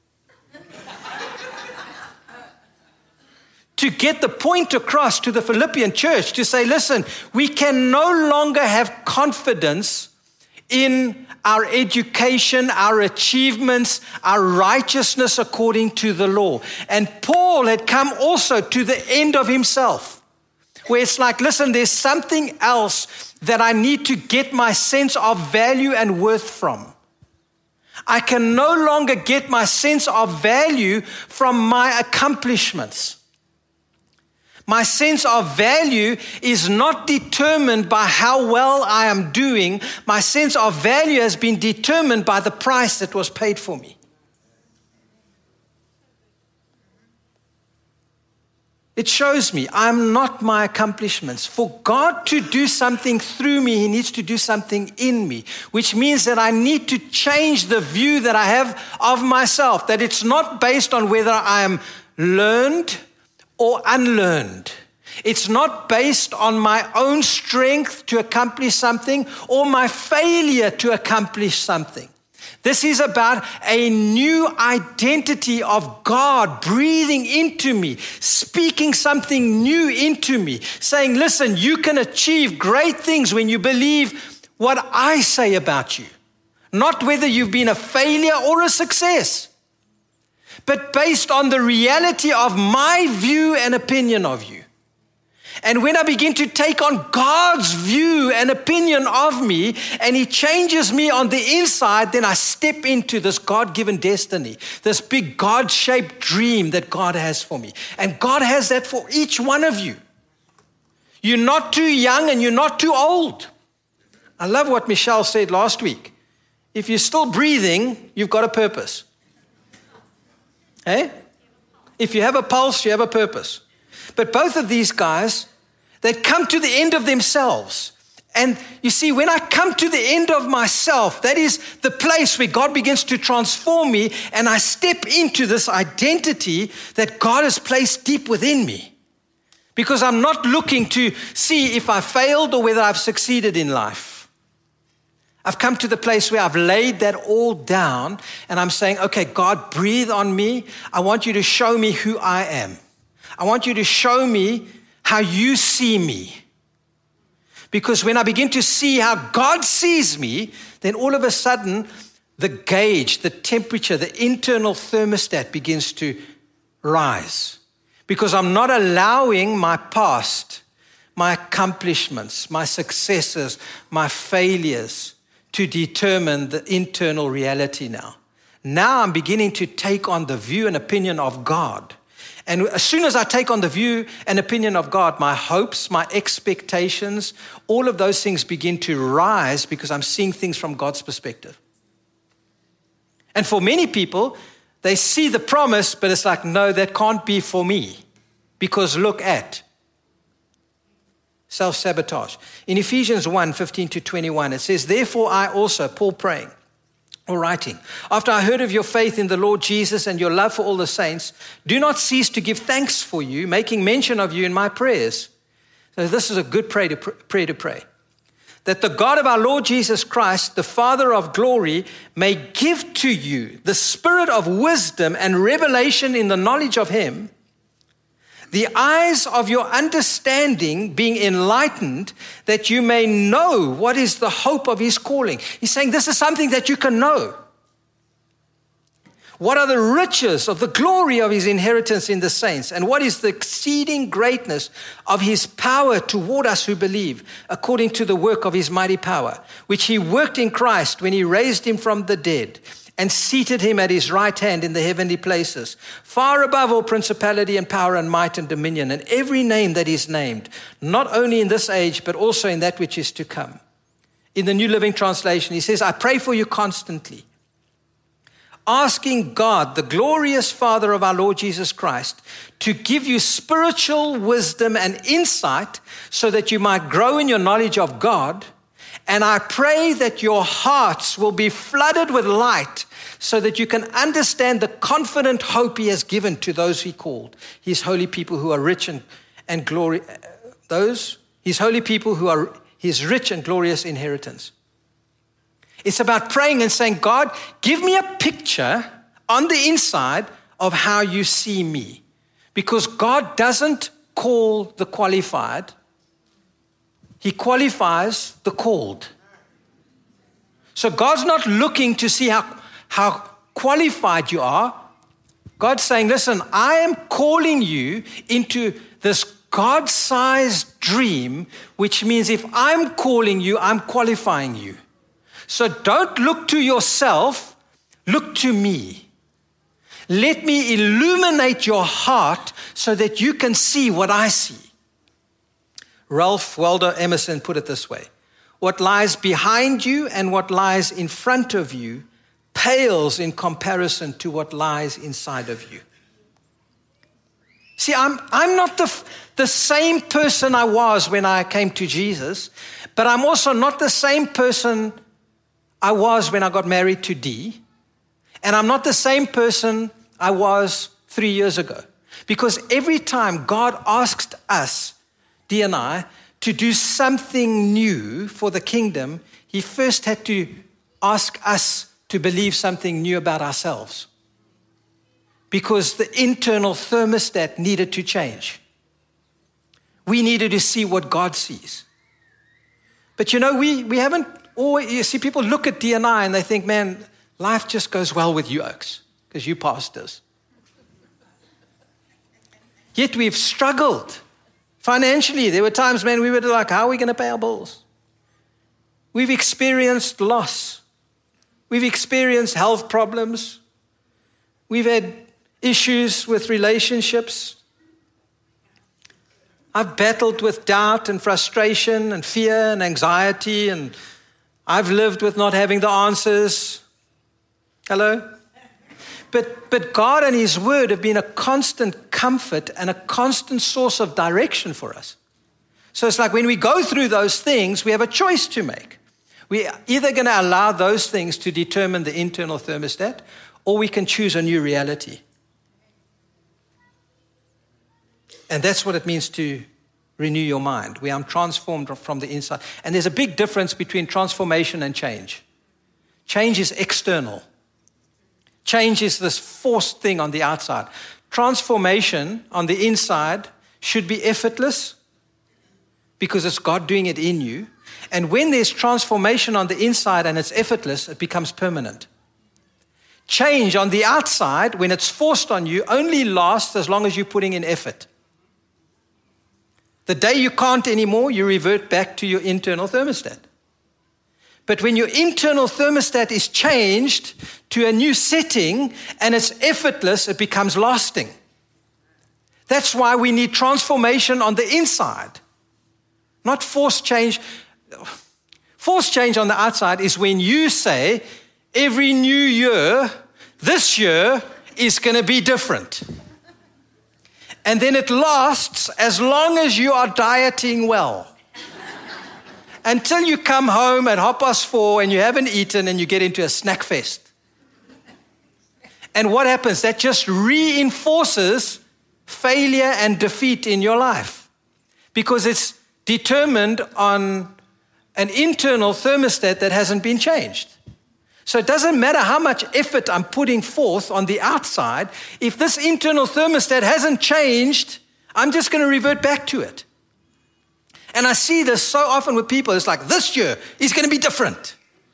to get the point across to the Philippian church to say, listen, we can no longer have confidence in our education, our achievements, our righteousness according to the law. And Paul had come also to the end of himself, where it's like, listen, there's something else that I need to get my sense of value and worth from. I can no longer get my sense of value from my accomplishments. My sense of value is not determined by how well I am doing. My sense of value has been determined by the price that was paid for me. It shows me I'm not my accomplishments. For God to do something through me, He needs to do something in me, which means that I need to change the view that I have of myself, that it's not based on whether I am learned or unlearned. It's not based on my own strength to accomplish something or my failure to accomplish something. This is about a new identity of God breathing into me, speaking something new into me, saying, listen, you can achieve great things when you believe what I say about you. Not whether you've been a failure or a success, but based on the reality of my view and opinion of you. And when I begin to take on God's view and opinion of me, and He changes me on the inside, then I step into this God-given destiny, this big God-shaped dream that God has for me. And God has that for each one of you. You're not too young and you're not too old. I love what Michelle said last week. If you're still breathing, you've got a purpose. Hey? If you have a pulse, you have a purpose. But both of these guys, they'd come to the end of themselves. And you see, when I come to the end of myself, that is the place where God begins to transform me, and I step into this identity that God has placed deep within me. Because I'm not looking to see if I failed or whether I've succeeded in life. I've come to the place where I've laid that all down, and I'm saying, okay, God, breathe on me. I want you to show me who I am. I want you to show me how you see me. Because when I begin to see how God sees me, then all of a sudden, the gauge, the temperature, the internal thermostat begins to rise. Because I'm not allowing my past, my accomplishments, my successes, my failures to determine the internal reality now. Now I'm beginning to take on the view and opinion of God. And as soon as I take on the view and opinion of God, my hopes, my expectations, all of those things begin to rise because I'm seeing things from God's perspective. And for many people, they see the promise, but it's like, no, that can't be for me. Because look at self-sabotage. In Ephesians one, fifteen to twenty-one, it says, therefore I also, Paul praying, or writing, after I heard of your faith in the Lord Jesus and your love for all the saints, do not cease to give thanks for you, making mention of you in my prayers. So this is a good prayer to pray, to pray. That the God of our Lord Jesus Christ, the Father of glory, may give to you the spirit of wisdom and revelation in the knowledge of Him, the eyes of your understanding being enlightened, that you may know what is the hope of His calling. He's saying this is something that you can know. What are the riches of the glory of His inheritance in the saints? And what is the exceeding greatness of His power toward us who believe, according to the work of His mighty power, which He worked in Christ when He raised Him from the dead and seated Him at His right hand in the heavenly places, far above all principality and power and might and dominion, and every name that is named, not only in this age, but also in that which is to come. In the New Living Translation, he says, I pray for you constantly, asking God, the glorious Father of our Lord Jesus Christ, to give you spiritual wisdom and insight so that you might grow in your knowledge of God And I pray that your hearts will be flooded with light so that you can understand the confident hope he has given to those he called, his holy people who are rich and, and glory, those, his holy people who are his rich and glorious inheritance. It's about praying and saying, God, give me a picture on the inside of how you see me. Because God doesn't call the qualified. He qualifies the called. So God's not looking to see how, how qualified you are. God's saying, listen, I am calling you into this God-sized dream, which means if I'm calling you, I'm qualifying you. So don't look to yourself, look to me. Let me illuminate your heart so that you can see what I see. Ralph Waldo Emerson put it this way: what lies behind you and what lies in front of you pales in comparison to what lies inside of you. See, I'm, I'm not the, the same person I was when I came to Jesus, but I'm also not the same person I was when I got married to Dee, and I'm not the same person I was three years ago. Because every time God asked us, Dee and I, to do something new for the kingdom, he first had to ask us to believe something new about ourselves. Because the internal thermostat needed to change. We needed to see what God sees. But you know, we, we haven't always, you see, people look at Dee and I and they think, man, life just goes well with you oaks, because you pastors. Yet we've struggled. Financially, there were times, man, we were like, how are we going to pay our bills? We've experienced loss. We've experienced health problems. We've had issues with relationships. I've battled with doubt and frustration and fear and anxiety, and I've lived with not having the answers. Hello? But, but God and his word have been a constant comfort and a constant source of direction for us. So it's like when we go through those things, we have a choice to make. We're either going to allow those things to determine the internal thermostat, or we can choose a new reality. And that's what it means to renew your mind. We are transformed from the inside. And there's a big difference between transformation and change. Change is external. Change is this forced thing on the outside. Transformation on the inside should be effortless because it's God doing it in you. And when there's transformation on the inside and it's effortless, it becomes permanent. Change on the outside, when it's forced on you, only lasts as long as you're putting in effort. The day you can't anymore, you revert back to your internal thermostat. But when your internal thermostat is changed to a new setting and it's effortless, it becomes lasting. That's why we need transformation on the inside, not forced change. Forced change on the outside is when you say, every new year, this year is going to be different. And then it lasts as long as you are dieting well. Until you come home at half past four and you haven't eaten and you get into a snack fest. And what happens? That just reinforces failure and defeat in your life. Because it's determined on an internal thermostat that hasn't been changed. So it doesn't matter how much effort I'm putting forth on the outside. If this internal thermostat hasn't changed, I'm just going to revert back to it. And I see this so often with people. It's like, this year is going to be different.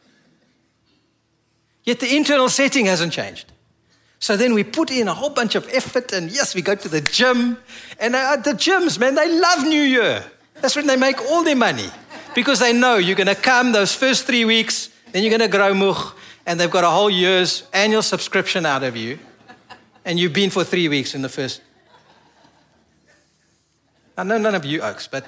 Yet the internal setting hasn't changed. So then we put in a whole bunch of effort, and yes, we go to the gym. And uh, the gyms, man, they love New Year. That's when they make all their money. Because they know you're going to come those first three weeks, then you're going to grow moch, and they've got a whole year's annual subscription out of you. And you've been for three weeks in the first. I know none of you oaks, but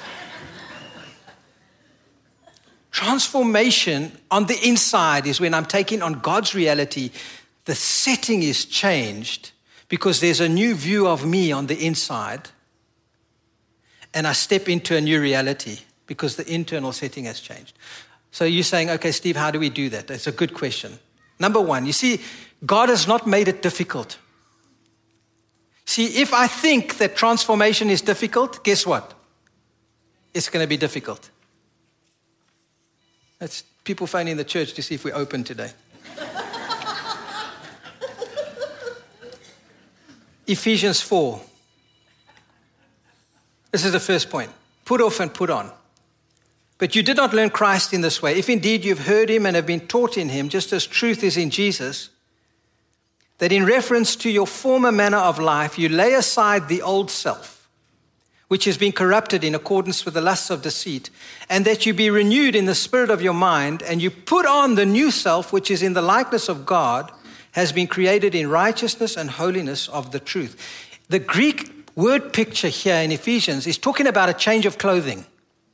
transformation on the inside is when I'm taking on God's reality. The setting is changed because there's a new view of me on the inside. And I step into a new reality because the internal setting has changed. So you're saying, okay, Steve, how do we do that? That's a good question. Number one, you see, God has not made it difficult. See, if I think that transformation is difficult, guess what? It's going to be difficult. That's people phoning the church to see if we're open today. Ephesians four. This is the first point. Put off and put on. But you did not learn Christ in this way. If indeed you've heard him and have been taught in him, just as truth is in Jesus, that in reference to your former manner of life, you lay aside the old self, which has been corrupted in accordance with the lusts of deceit, and that you be renewed in the spirit of your mind, and you put on the new self, which is in the likeness of God, has been created in righteousness and holiness of the truth. The Greek word picture here in Ephesians is talking about a change of clothing.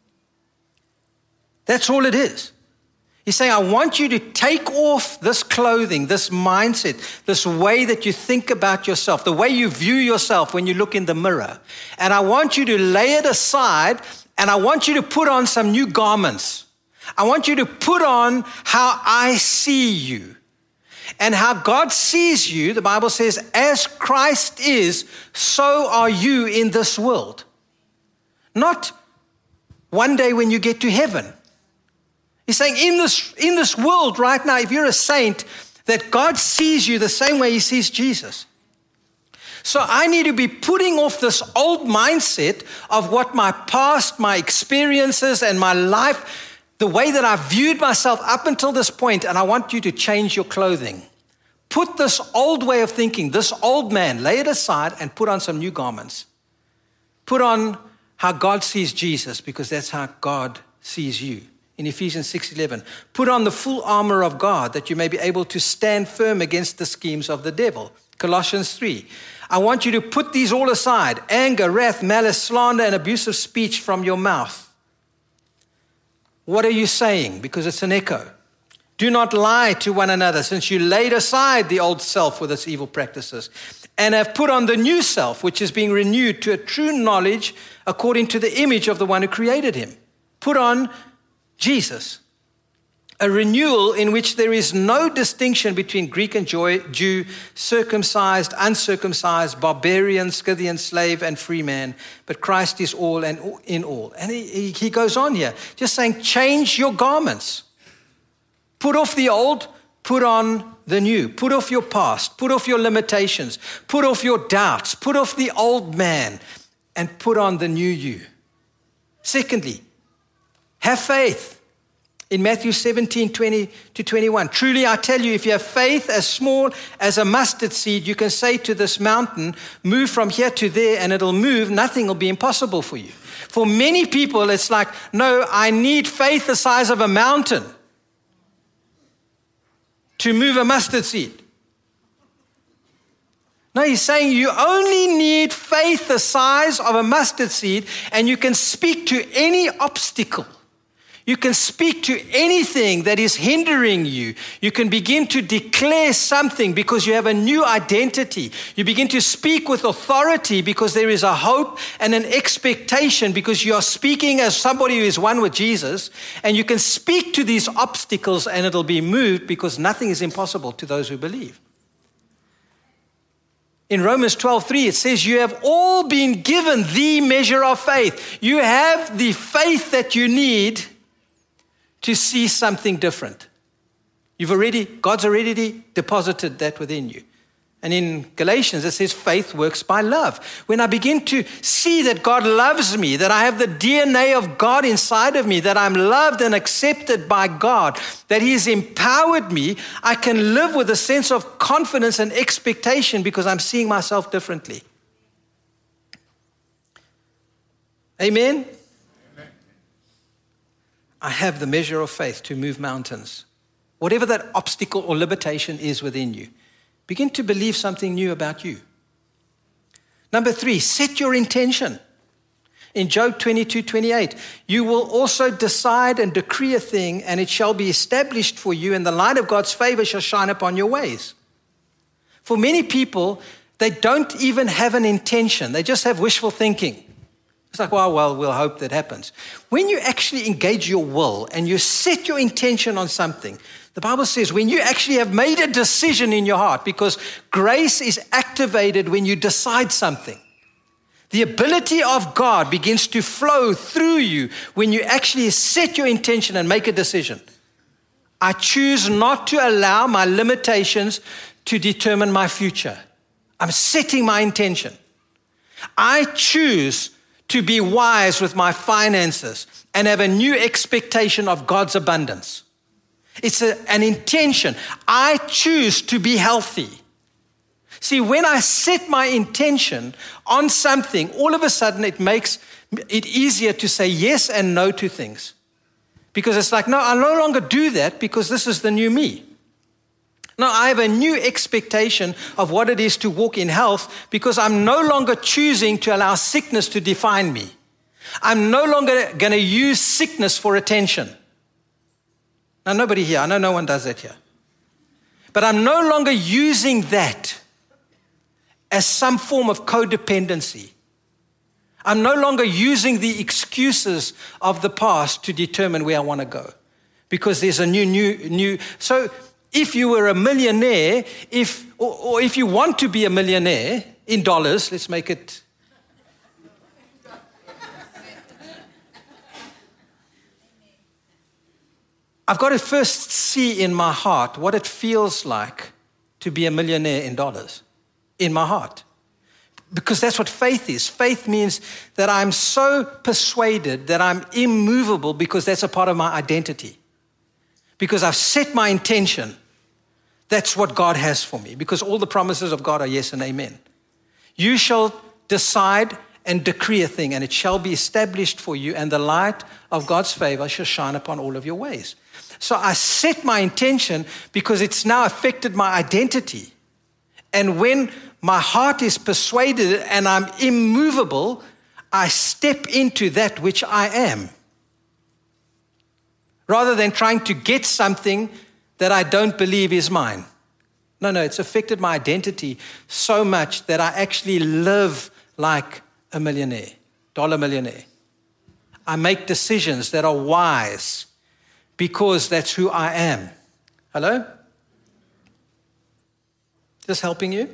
That's all it is. He's saying, I want you to take off this clothing, this mindset, this way that you think about yourself, the way you view yourself when you look in the mirror. And I want you to lay it aside, and I want you to put on some new garments. I want you to put on how I see you. And how God sees you, the Bible says, as Christ is, so are you in this world. Not one day when you get to heaven. He's saying in this, in this world right now, if you're a saint, that God sees you the same way he sees Jesus. So I need to be putting off this old mindset of what my past, my experiences, and my life, the way that I've viewed myself up until this point, and I want you to change your clothing. Put this old way of thinking, this old man, lay it aside and put on some new garments. Put on how God sees Jesus, because that's how God sees you. In Ephesians six eleven, put on the full armor of God that you may be able to stand firm against the schemes of the devil. Colossians three, I want you to put these all aside, anger, wrath, malice, slander, and abusive speech from your mouth. What are you saying? Because it's an echo. Do not lie to one another, since you laid aside the old self with its evil practices, and have put on the new self, which is being renewed to a true knowledge according to the image of the one who created him. Put on Jesus, a renewal in which there is no distinction between Greek and Jew, circumcised, uncircumcised, barbarian, Scythian, slave, and free man, but Christ is all and in all. And he, he goes on here, just saying, change your garments. Put off the old, put on the new. Put off your past, put off your limitations, put off your doubts, put off the old man, and put on the new you. Secondly, have faith. In Matthew seventeen, twenty to twenty-one, truly I tell you, if you have faith as small as a mustard seed, you can say to this mountain, move from here to there, and it'll move. Nothing will be impossible for you. For many people, it's like, no, I need faith the size of a mountain to move a mustard seed. No, he's saying you only need faith the size of a mustard seed, and you can speak to any obstacle. You can speak to anything that is hindering you. You can begin to declare something because you have a new identity. You begin to speak with authority because there is a hope and an expectation, because you are speaking as somebody who is one with Jesus. And you can speak to these obstacles and it'll be moved, because nothing is impossible to those who believe. In Romans twelve three, it says, you have all been given the measure of faith. You have the faith that you need to see something different. You've already, God's already deposited that within you. And in Galatians, it says faith works by love. When I begin to see that God loves me, that I have the D N A of God inside of me, that I'm loved and accepted by God, that He has empowered me, I can live with a sense of confidence and expectation because I'm seeing myself differently. Amen? I have the measure of faith to move mountains. Whatever that obstacle or limitation is within you, begin to believe something new about you. Number three, set your intention. In Job twenty-two twenty-eight, you will also decide and decree a thing, and it shall be established for you, and the light of God's favor shall shine upon your ways. For many people, they don't even have an intention. They just have wishful thinking. It's like, well, well, we'll hope that happens. When you actually engage your will and you set your intention on something, the Bible says when you actually have made a decision in your heart, because grace is activated when you decide something. The ability of God begins to flow through you when you actually set your intention and make a decision. I choose not to allow my limitations to determine my future. I'm setting my intention. I choose to be wise with my finances and have a new expectation of God's abundance. It's a, an intention. I choose to be healthy. See, when I set my intention on something, all of a sudden it makes it easier to say yes and no to things. Because it's like, no, I no longer do that because this is the new me. No, I have a new expectation of what it is to walk in health because I'm no longer choosing to allow sickness to define me. I'm no longer going to use sickness for attention. Now, nobody here, I know no one does that here. But I'm no longer using that as some form of codependency. I'm no longer using the excuses of the past to determine where I want to go. Because there's a new, new, new. So if you were a millionaire, if or, or if you want to be a millionaire in dollars, let's make it. I've got to first see in my heart what it feels like to be a millionaire in dollars, in my heart. Because that's what faith is. Faith means that I'm so persuaded that I'm immovable because that's a part of my identity. Because I've set my intention. That's what God has for me. Because all the promises of God are yes and amen. You shall decide and decree a thing, and it shall be established for you, and the light of God's favor shall shine upon all of your ways. So I set my intention because it's now affected my identity. And when my heart is persuaded and I'm immovable, I step into that which I am. Rather than trying to get something that I don't believe is mine. No, no, it's affected my identity so much that I actually live like a millionaire, dollar millionaire. I make decisions that are wise because that's who I am. Hello? This helping you?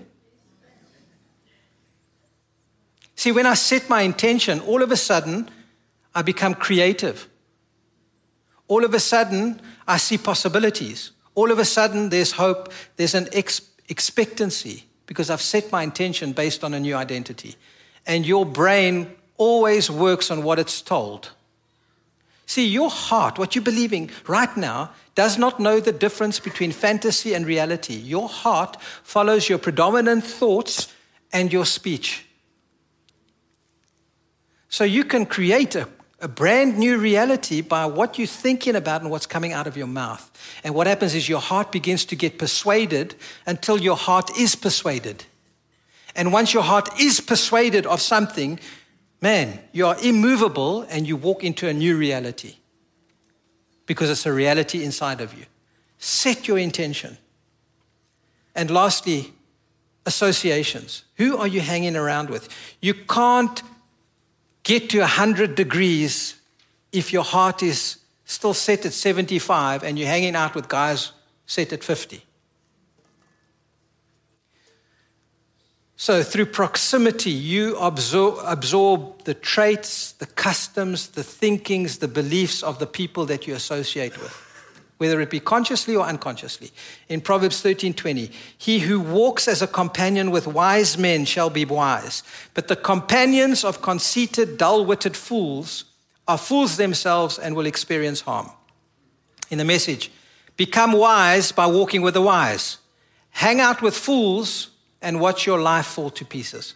See, when I set my intention, all of a sudden, I become creative. All of a sudden, I see possibilities. All of a sudden, there's hope. There's an ex- expectancy because I've set my intention based on a new identity. And your brain always works on what it's told. See, your heart, what you're believing right now, does not know the difference between fantasy and reality. Your heart follows your predominant thoughts and your speech. So you can create a, a brand new reality by what you're thinking about and what's coming out of your mouth. And what happens is your heart begins to get persuaded until your heart is persuaded. And once your heart is persuaded of something, man, you are immovable and you walk into a new reality because it's a reality inside of you. Set your intention. And lastly, associations. Who are you hanging around with? You can't get to one hundred degrees if your heart is still set at seventy-five and you're hanging out with guys set at fifty. So through proximity, you absorb, absorb the traits, the customs, the thinkings, the beliefs of the people that you associate with, whether it be consciously or unconsciously. In Proverbs thirteen twenty, he who walks as a companion with wise men shall be wise, but the companions of conceited, dull-witted fools are fools themselves and will experience harm. In the Message, become wise by walking with the wise. Hang out with fools and watch your life fall to pieces.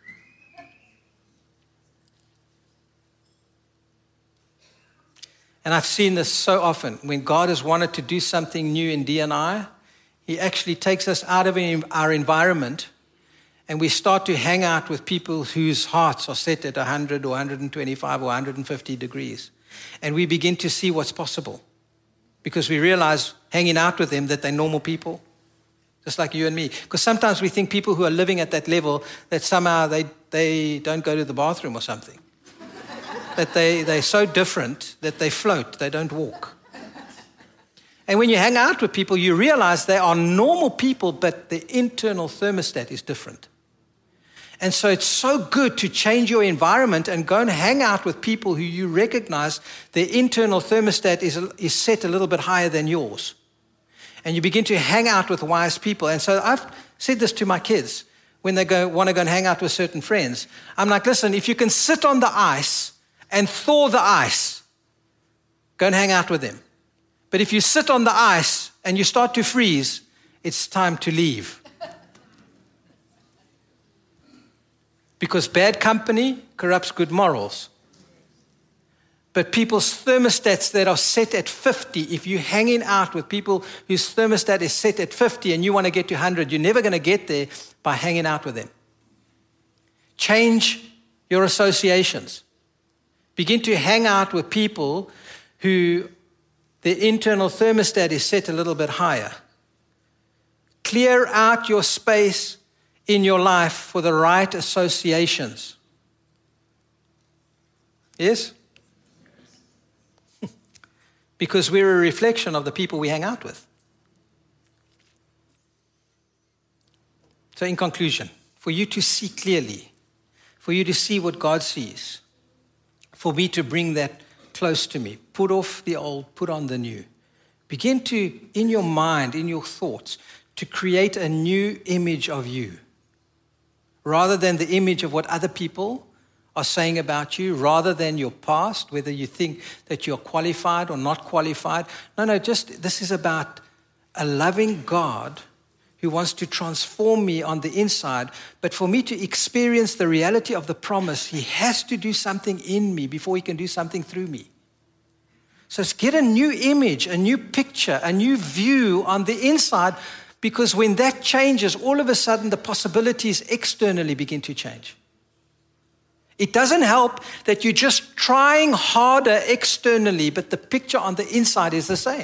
And I've seen this so often. When God has wanted to do something new in D and I, he actually takes us out of our environment and we start to hang out with people whose hearts are set at one hundred or one hundred twenty-five or one hundred fifty degrees. And we begin to see what's possible because we realize hanging out with them that they're normal people. Just like you and me. Because sometimes we think people who are living at that level, that somehow they, they don't go to the bathroom or something. that they, they're so different that they float, they don't walk. And when you hang out with people, you realize they are normal people, but the internal thermostat is different. And so it's so good to change your environment and go and hang out with people who you recognize their internal thermostat is, is set a little bit higher than yours. And you begin to hang out with wise people. And so I've said this to my kids when they go want to go and hang out with certain friends. I'm like, listen, if you can sit on the ice and thaw the ice, go and hang out with them. But if you sit on the ice and you start to freeze, it's time to leave. Because bad company corrupts good morals. But people's thermostats that are set at fifty, if you're hanging out with people whose thermostat is set at fifty and you want to get to one hundred, you're never going to get there by hanging out with them. Change your associations. Begin to hang out with people who their internal thermostat is set a little bit higher. Clear out your space in your life for the right associations. Yes? Because we're a reflection of the people we hang out with. So in conclusion, for you to see clearly, for you to see what God sees, for me to bring that close to me, put off the old, put on the new. Begin to, in your mind, in your thoughts, to create a new image of you. Rather than the image of what other people are saying about you, rather than your past, whether you think that you're qualified or not qualified. No, no, just this is about a loving God who wants to transform me on the inside. But for me to experience the reality of the promise, he has to do something in me before he can do something through me. So let's get a new image, a new picture, a new view on the inside. Because when that changes, all of a sudden the possibilities externally begin to change. It doesn't help that you're just trying harder externally, but the picture on the inside is the same.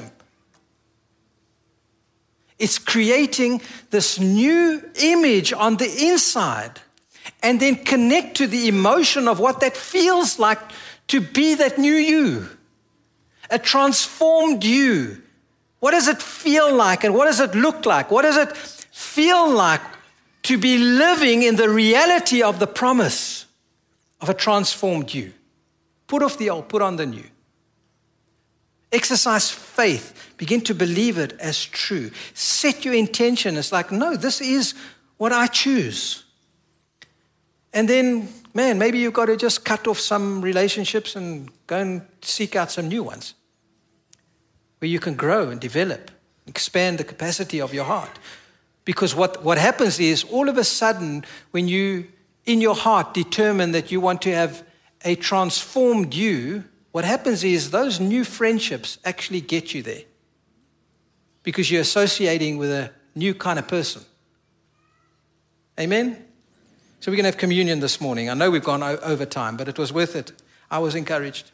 It's creating this new image on the inside and then connect to the emotion of what that feels like to be that new you, a transformed you. What does it feel like and what does it look like? What does it feel like to be living in the reality of the promise of a transformed you? Put off the old, put on the new. Exercise faith. Begin to believe it as true. Set your intention. It's like, no, this is what I choose. And then, man, maybe you've got to just cut off some relationships and go and seek out some new ones, where you can grow and develop, expand the capacity of your heart. Because what, what happens is, all of a sudden, when you, in your heart, determine that you want to have a transformed you, what happens is those new friendships actually get you there. Because you're associating with a new kind of person. Amen? So we're going to have communion this morning. I know we've gone o- over time, but it was worth it. I was encouraged.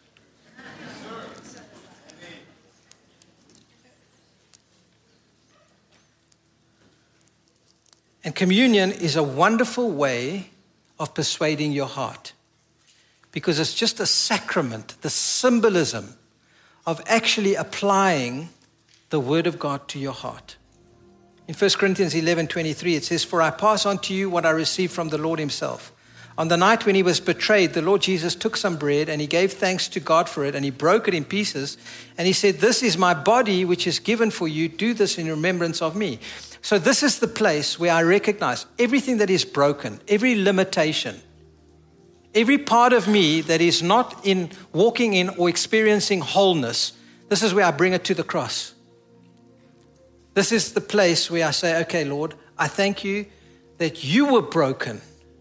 And communion is a wonderful way of persuading your heart, because it's just a sacrament, the symbolism of actually applying the word of God to your heart. In First Corinthians eleven twenty-three, it says, "For I pass on to you what I received from the Lord himself. On the night when he was betrayed, the Lord Jesus took some bread and he gave thanks to God for it, and he broke it in pieces. And he said, 'This is my body, which is given for you. Do this in remembrance of me.'" So this is the place where I recognize everything that is broken, every limitation, every part of me that is not in walking in or experiencing wholeness. This is where I bring it to the cross. This is the place where I say, okay, Lord, I thank you that you were broken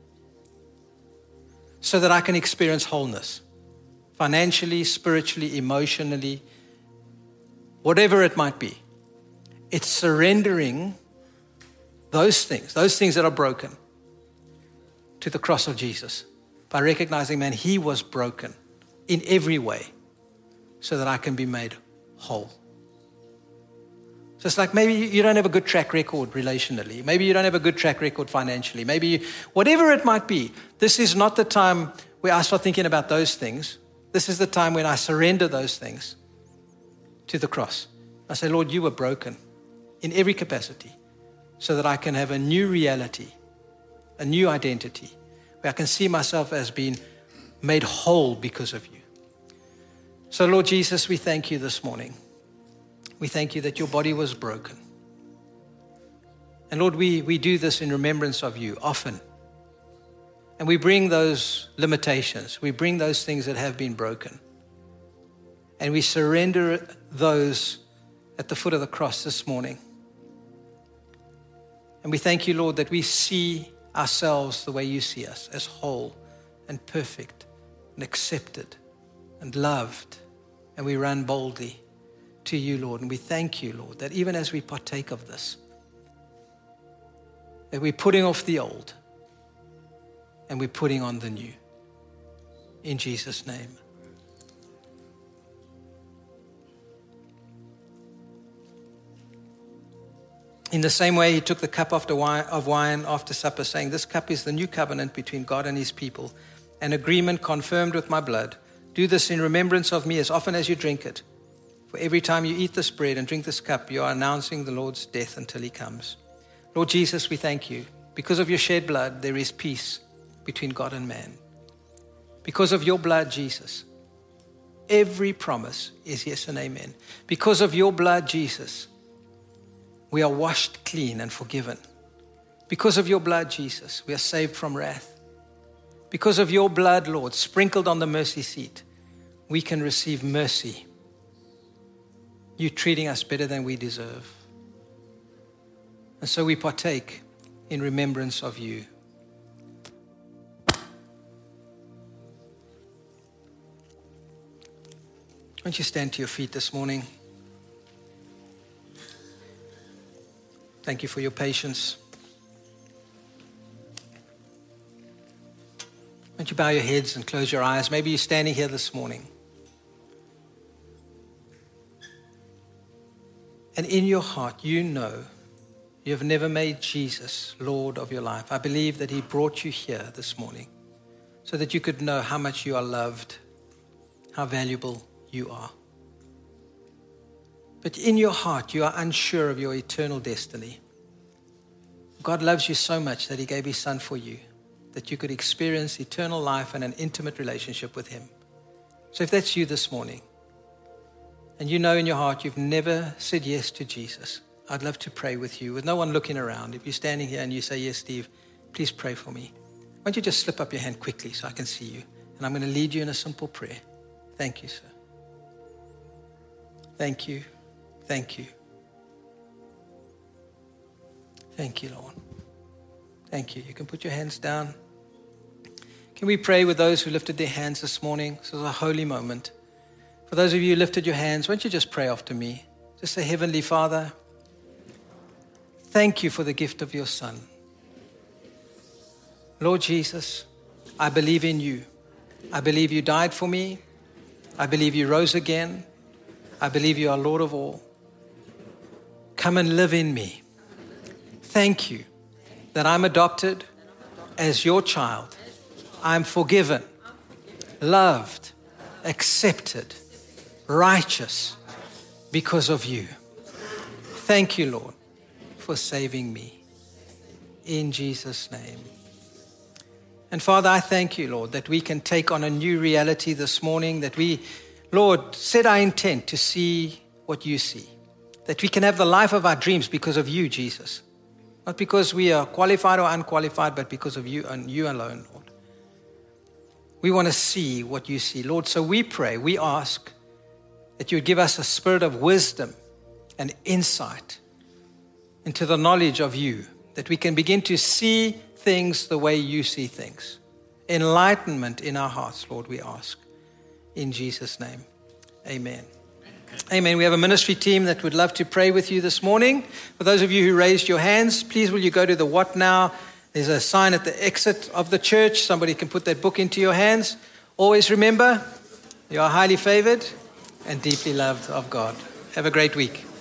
so that I can experience wholeness, financially, spiritually, emotionally, whatever it might be. It's surrendering those things, those things that are broken, to the cross of Jesus by recognizing, man, he was broken in every way so that I can be made whole. So it's like maybe you don't have a good track record relationally. Maybe you don't have a good track record financially. Maybe you, whatever it might be, this is not the time where I start thinking about those things. This is the time when I surrender those things to the cross. I say, Lord, you were broken in every capacity so that I can have a new reality, a new identity, where I can see myself as being made whole because of you. So, Lord Jesus, we thank you this morning. We thank you that your body was broken. And Lord, we, we do this in remembrance of you often. And we bring those limitations. We bring those things that have been broken. And we surrender those at the foot of the cross this morning. And we thank you, Lord, that we see ourselves the way you see us, as whole and perfect and accepted and loved. And we run boldly to you, Lord. And we thank you, Lord, that even as we partake of this, that we're putting off the old and we're putting on the new. In Jesus' name. In the same way, he took the cup of wine after supper, saying, this cup is the new covenant between God and his people, an agreement confirmed with my blood. Do this in remembrance of me as often as you drink it. For every time you eat this bread and drink this cup, you are announcing the Lord's death until he comes. Lord Jesus, we thank you. Because of your shed blood, there is peace between God and man. Because of your blood, Jesus, every promise is yes and amen. Because of your blood, Jesus, we are washed clean and forgiven. Because of your blood, Jesus, we are saved from wrath. Because of your blood, Lord, sprinkled on the mercy seat, we can receive mercy. You're treating us better than we deserve. And so we partake in remembrance of you. Won't you stand to your feet this morning? Thank you for your patience. Won't you bow your heads and close your eyes? Maybe you're standing here this morning. And in your heart, you know you have never made Jesus Lord of your life. I believe that he brought you here this morning so that you could know how much you are loved, how valuable you are. But in your heart, you are unsure of your eternal destiny. God loves you so much that he gave his son for you, that you could experience eternal life and an intimate relationship with him. So if that's you this morning, and you know in your heart you've never said yes to Jesus, I'd love to pray with you with no one looking around. If you're standing here and you say, yes, Steve, please pray for me. Why don't you just slip up your hand quickly so I can see you? And I'm going to lead you in a simple prayer. Thank you, sir. Thank you. Thank you. Thank you, Lord. Thank you. You can put your hands down. Can we pray with those who lifted their hands this morning? This is a holy moment. For those of you who lifted your hands, why don't you just pray after me? Just say, Heavenly Father, thank you for the gift of your Son. Lord Jesus, I believe in you. I believe you died for me. I believe you rose again. I believe you are Lord of all. Come and live in me. Thank you that I'm adopted as your child. I'm forgiven, loved, accepted, righteous because of you. Thank you, Lord, for saving me. In Jesus' name. And Father, I thank you, Lord, that we can take on a new reality this morning, that we, Lord, set our intent to see what you see, that we can have the life of our dreams because of you, Jesus. Not because we are qualified or unqualified, but because of you and you alone, Lord. We want to see what you see, Lord. So we pray, we ask that you would give us a spirit of wisdom and insight into the knowledge of you, that we can begin to see things the way you see things. Enlightenment in our hearts, Lord, we ask. In Jesus' name, amen. Amen. We have a ministry team that would love to pray with you this morning. For those of you who raised your hands, please will you go to the What Now? There's a sign at the exit of the church. Somebody can put that book into your hands. Always remember, you are highly favored and deeply loved of God. Have a great week.